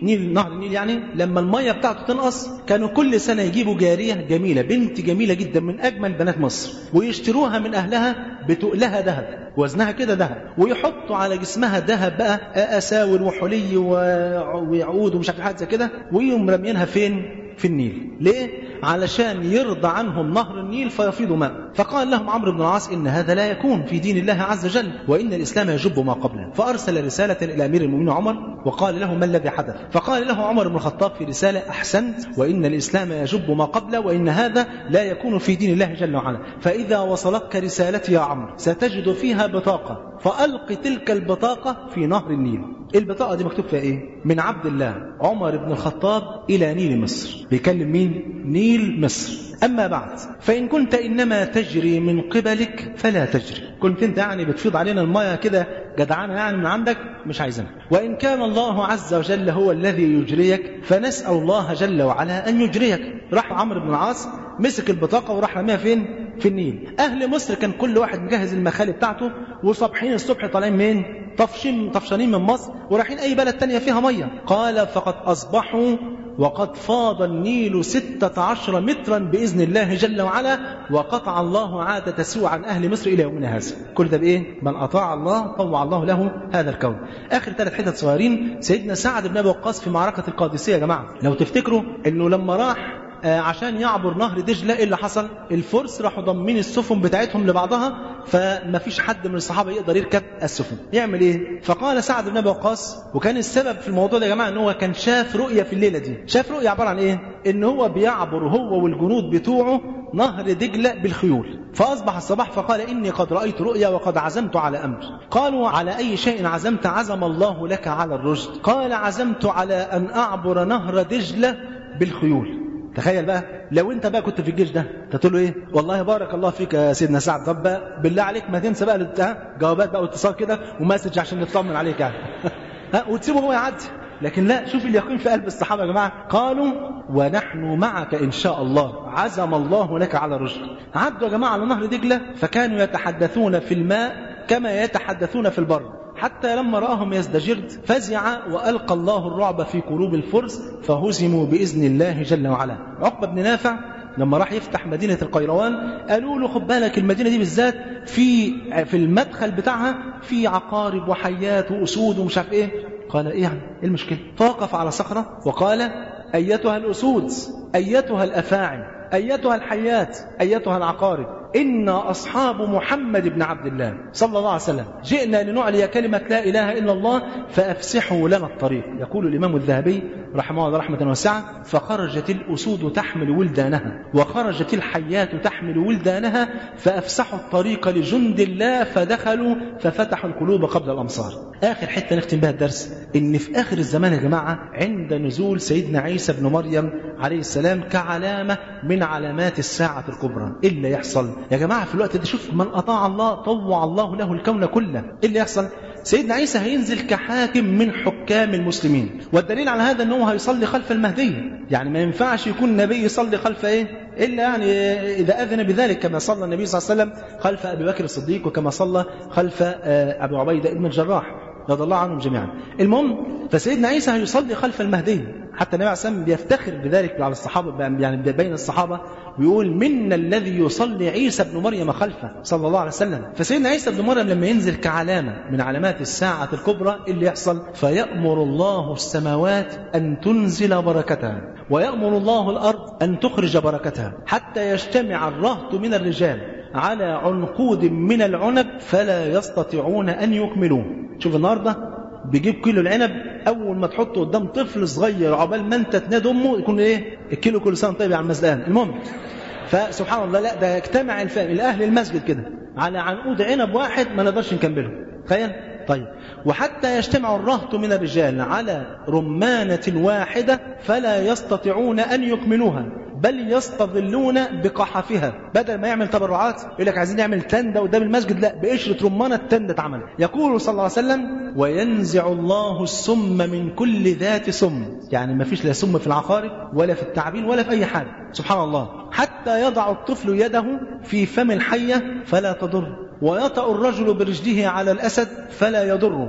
نهر النيل يعني لما المية بتاعته تنقص كانوا كل سنة يجيبوا جارية جميلة، بنت جميلة جدا من أجمل بنات مصر، ويشتروها من أهلها بتقلها ذهب، وزنها كده ذهب، ويحطوا على جسمها ذهب بقى أساور وحلي وعود ومش عارف حاجة زي كده، ويقوم رمينها فين؟ في النيل. ليه؟ علشان يرضى عنهم نهر النيل فيفيض ماء. فقال لهم عمرو بن العاص إن هذا لا يكون في دين الله عز وجل، وإن الإسلام يجب ما قبله. فأرسل رسالة إلى أمير المؤمنين عمر وقال له ما الذي حدث؟ فقال له عمر بن الخطاب في رسالة أحسنت، وإن الإسلام يجب ما قبله، وإن هذا لا يكون في دين الله جل وعلا. فإذا وصلتك رسالتي يا عمرو ستجد فيها بطاقة، فألق تلك البطاقة في نهر النيل. البطاقة دي مكتوب فيها إيه؟ من عبد الله عمر بن الخطاب إلى نيل مصر. بيكلم مين؟ نيل مصر. أما بعد فإن كنت إنما تجري من قبلك فلا تجري، كنت أنت يعني بتفيض علينا المياه كده جدعانة يعني من عندك مش عايزينها، وإن كان الله عز وجل هو الذي يجريك فنسأل الله جل وعلا أن يجريك. راح عمرو بن العاص مسك البطاقة وراح رميها فين؟ في النيل. أهل مصر كان كل واحد مجهز المخالب بتاعته، وصبحين الصبح طالعين من طفشانين من مصر ورايحين أي بلد تانية فيها مية. قال فقد أصبحوا وقد فاض النيل 16 مترا بإذن الله جل وعلا، وقطع الله عادة سوء عن أهل مصر إلى يومنا هذا. كل ده بإيه؟ من أطاع الله طوع الله له هذا الكون. آخر 3 حتت صغيرين، سيدنا سعد بن أبي وقاص في معركة القادسية يا جماعة، لو تفتكروا إنه لما راح عشان يعبر نهر دجلة إيه اللي حصل؟ الفرس راحوا ضمين السفن بتاعتهم لبعضها، فما فيش حد من الصحابة يقدر يركب السفن. يعمل إيه؟ فقال سعد بن أبي وقاص، وكان السبب في الموضوع ده يا جماعة إن هو كان شاف رؤية في الليلة دي. شاف رؤية عبارة عن إيه؟ إن هو بيعبر هو والجنود بتوعه نهر دجلة بالخيول. فأصبح الصباح فقال إني قد رأيت رؤيا وقد عزمت على أمر. قالوا على أي شيء عزمت؟ عزم الله لك على الرشد. قال عزمت على أن أعبر نهر دجلة بالخيول. تخيل بقى لو انت بقى كنت في الجيش ده تقول له ايه؟ والله بارك الله فيك يا سيدنا سعد، طب بالله عليك ما تنسى بقى جوابات بقى واتصال كده ومسج عشان نطمن عليك يعني وتسيبه هو يعدي. لكن لا، شوف اليقين في قلب الصحابه يا جماعه. قالوا ونحن معك ان شاء الله، عزم الله لك على رشد. عدوا يا جماعه على نهر دجله، فكانوا يتحدثون في الماء كما يتحدثون في البر، حتى لما رآهم يزدجرد فزع وألقى الله الرعب في قلوب الفرس فهزموا بإذن الله جل وعلا. عقبة بن نافع لما راح يفتح مدينة القيروان قالوا له خد بالك المدينة دي بالذات في المدخل بتاعها في عقارب وحيات وأسود ومش عارف إيه. قال إيه يعني؟ إيه المشكلة؟ فوقف على صخرة وقال أيتها الأسود، أيتها الأفاعي، أيتها الحيات، أيتها العقارب، إنا أصحاب محمد بن عبد الله صلى الله عليه وسلم جئنا لنعلي كلمة لا إله إلا الله فأفسحوا لنا الطريق. يقول الإمام الذهبي رحمه الله رحمة واسعة فخرجت الأسود تحمل ولدانها وخرجت الحيات تحمل ولدانها فأفسحوا الطريق لجند الله فدخلوا ففتحوا القلوب قبل الأمصار. آخر حتة نختم بها الدرس، إن في آخر الزمان يا جماعة عند نزول سيدنا عيسى بن مريم عليه السلام كعلامة من علامات الساعة الكبرى. إيه اللي يحصل يا جماعة في الوقت ده؟ شوف من أطاع الله طوع الله له الكون كله. إيه اللي يحصل؟ سيدنا عيسى هينزل كحاكم من حكام المسلمين، والدليل على هذا أنه هيصلي خلف المهدي. يعني ما ينفعش يكون نبي يصلي خلف إيه؟ إلا يعني إذا أذن بذلك، كما صلى النبي صلى الله عليه وسلم خلف أبي بكر الصديق، وكما صلى خلف أبي عبيدة بن الجراح رضي الله عنهم جميعا. المهم فسيدنا عيسى هيصلي خلف المهدي، حتى النبي عليه الصلاة والسلام بيفتخر بذلك على الصحابة، يعني بين الصحابة ويقول منا الذي يصلي عيسى بن مريم خلفه صلى الله عليه وسلم. فسيدنا عيسى بن مريم لما ينزل كعلامة من علامات الساعة الكبرى اللي يحصل فيأمر الله السماوات أن تنزل بركتها ويأمر الله الأرض أن تخرج بركتها حتى يجتمع الرهط من الرجال على عنقود من العنب فلا يستطيعون أن يكملوه. شوف النهارده بيجيب كيلو العنب، أول ما تحطه قدام طفل صغير عقبال ما أنت تنادي أمه يكون إيه؟ الكيلو كل سنة طيب يا عم مزلان. المهم فسبحان الله، لا ده يجتمع الأهل المسجد كده على عنقود عنب واحد ما نقدرش نكمله. تخيل. طيب وحتى يجتمع الرهط من الرجال على رمانة واحدة فلا يستطيعون أن يكملوها بل يستظلون بقحفها. بدل ما يعمل تبرعات يقول لك عايزين نعمل تندة قدام المسجد، لا بقشرة رمانة التندة اتعمل. يقول صلى الله عليه وسلم وينزع الله السم من كل ذات سم، يعني ما فيش لا سم في العقارب ولا في التعابين ولا في أي حاجة. سبحان الله. حتى يضع الطفل يده في فم الحية فلا تضر، ويطأ الرجل برجله على الأسد فلا يضره،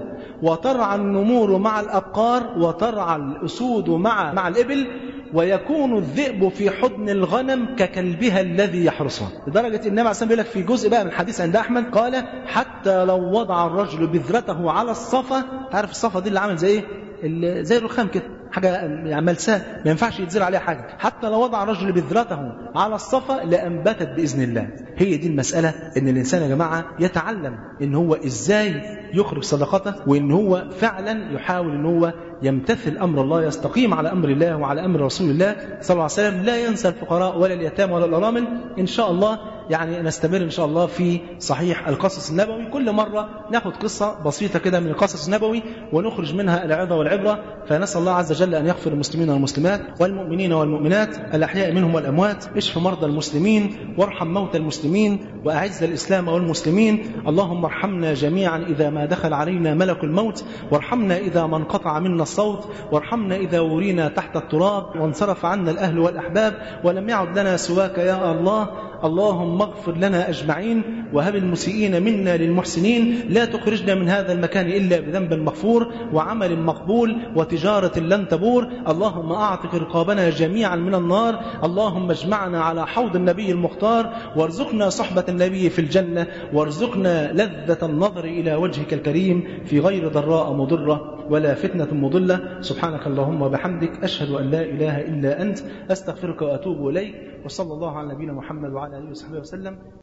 وترعى النمور مع الأبقار وترعى الأسود مع الإبل، ويكون الذئب في حضن الغنم ككلبها الذي يحرسها. لدرجة النبي عليه الصلاة والسلام في جزء بقى من الحديث عند أحمد قال حتى لو وضع الرجل بذرته على الصفا، تعرف الصفا دي اللي عامل زي ايه؟ زي الرخام كده، حاجة يعني ملساء ما ينفعش يتزرع عليها حاجة، حتى لو وضع الرجل بذرته على الصفا لأنبتت بإذن الله. هي دي المسألة، إن الإنسان يا جماعة يتعلم إن هو إزاي يخرج صدقته، وإن هو فعلا يحاول إن هو يمتثل أمر الله، يستقيم على أمر الله وعلى أمر رسول الله صلى الله عليه وسلم، لا ينسى الفقراء ولا اليتامى ولا الأرامل. إن شاء الله يعني نستمر إن شاء الله في صحيح القصص النبوي، كل مرة ناخد قصة بسيطة كده من القصص النبوي ونخرج منها العظة والعبرة. فنسأل الله عز وجل أن يغفر المسلمين والمسلمات والمؤمنين والمؤمنات الأحياء منهم والأموات، اشف مرضى المسلمين وارحم موتى المسلمين وأعز الإسلام والمسلمين. اللهم ارحمنا جميعا إذا ما دخل علينا ملك الموت، وارحمنا إذا ما انقطع منا الصوت، وارحمنا إذا ورينا تحت التراب وانصرف عنا الأهل والأحباب ولم يعد لنا سواك يا الله. اللهم اغفر لنا أجمعين وهب المسيئين منا للمحسنين، لا تخرجنا من هذا المكان إلا بذنب مغفور وعمل مقبول وتجارة لن تبور. اللهم أعتق رقابنا جميعا من النار. اللهم اجمعنا على حوض النبي المختار، وارزقنا صحبة النبي في الجنة، وارزقنا لذة النظر إلى وجهك الكريم في غير ضراء مضرة ولا فتنة مضلة. سبحانك اللهم وبحمدك، أشهد أن لا إله إلا أنت، أستغفرك وأتوب إليك. وصلى الله على نبينا محمد وعلى آله وصحبه وسلم.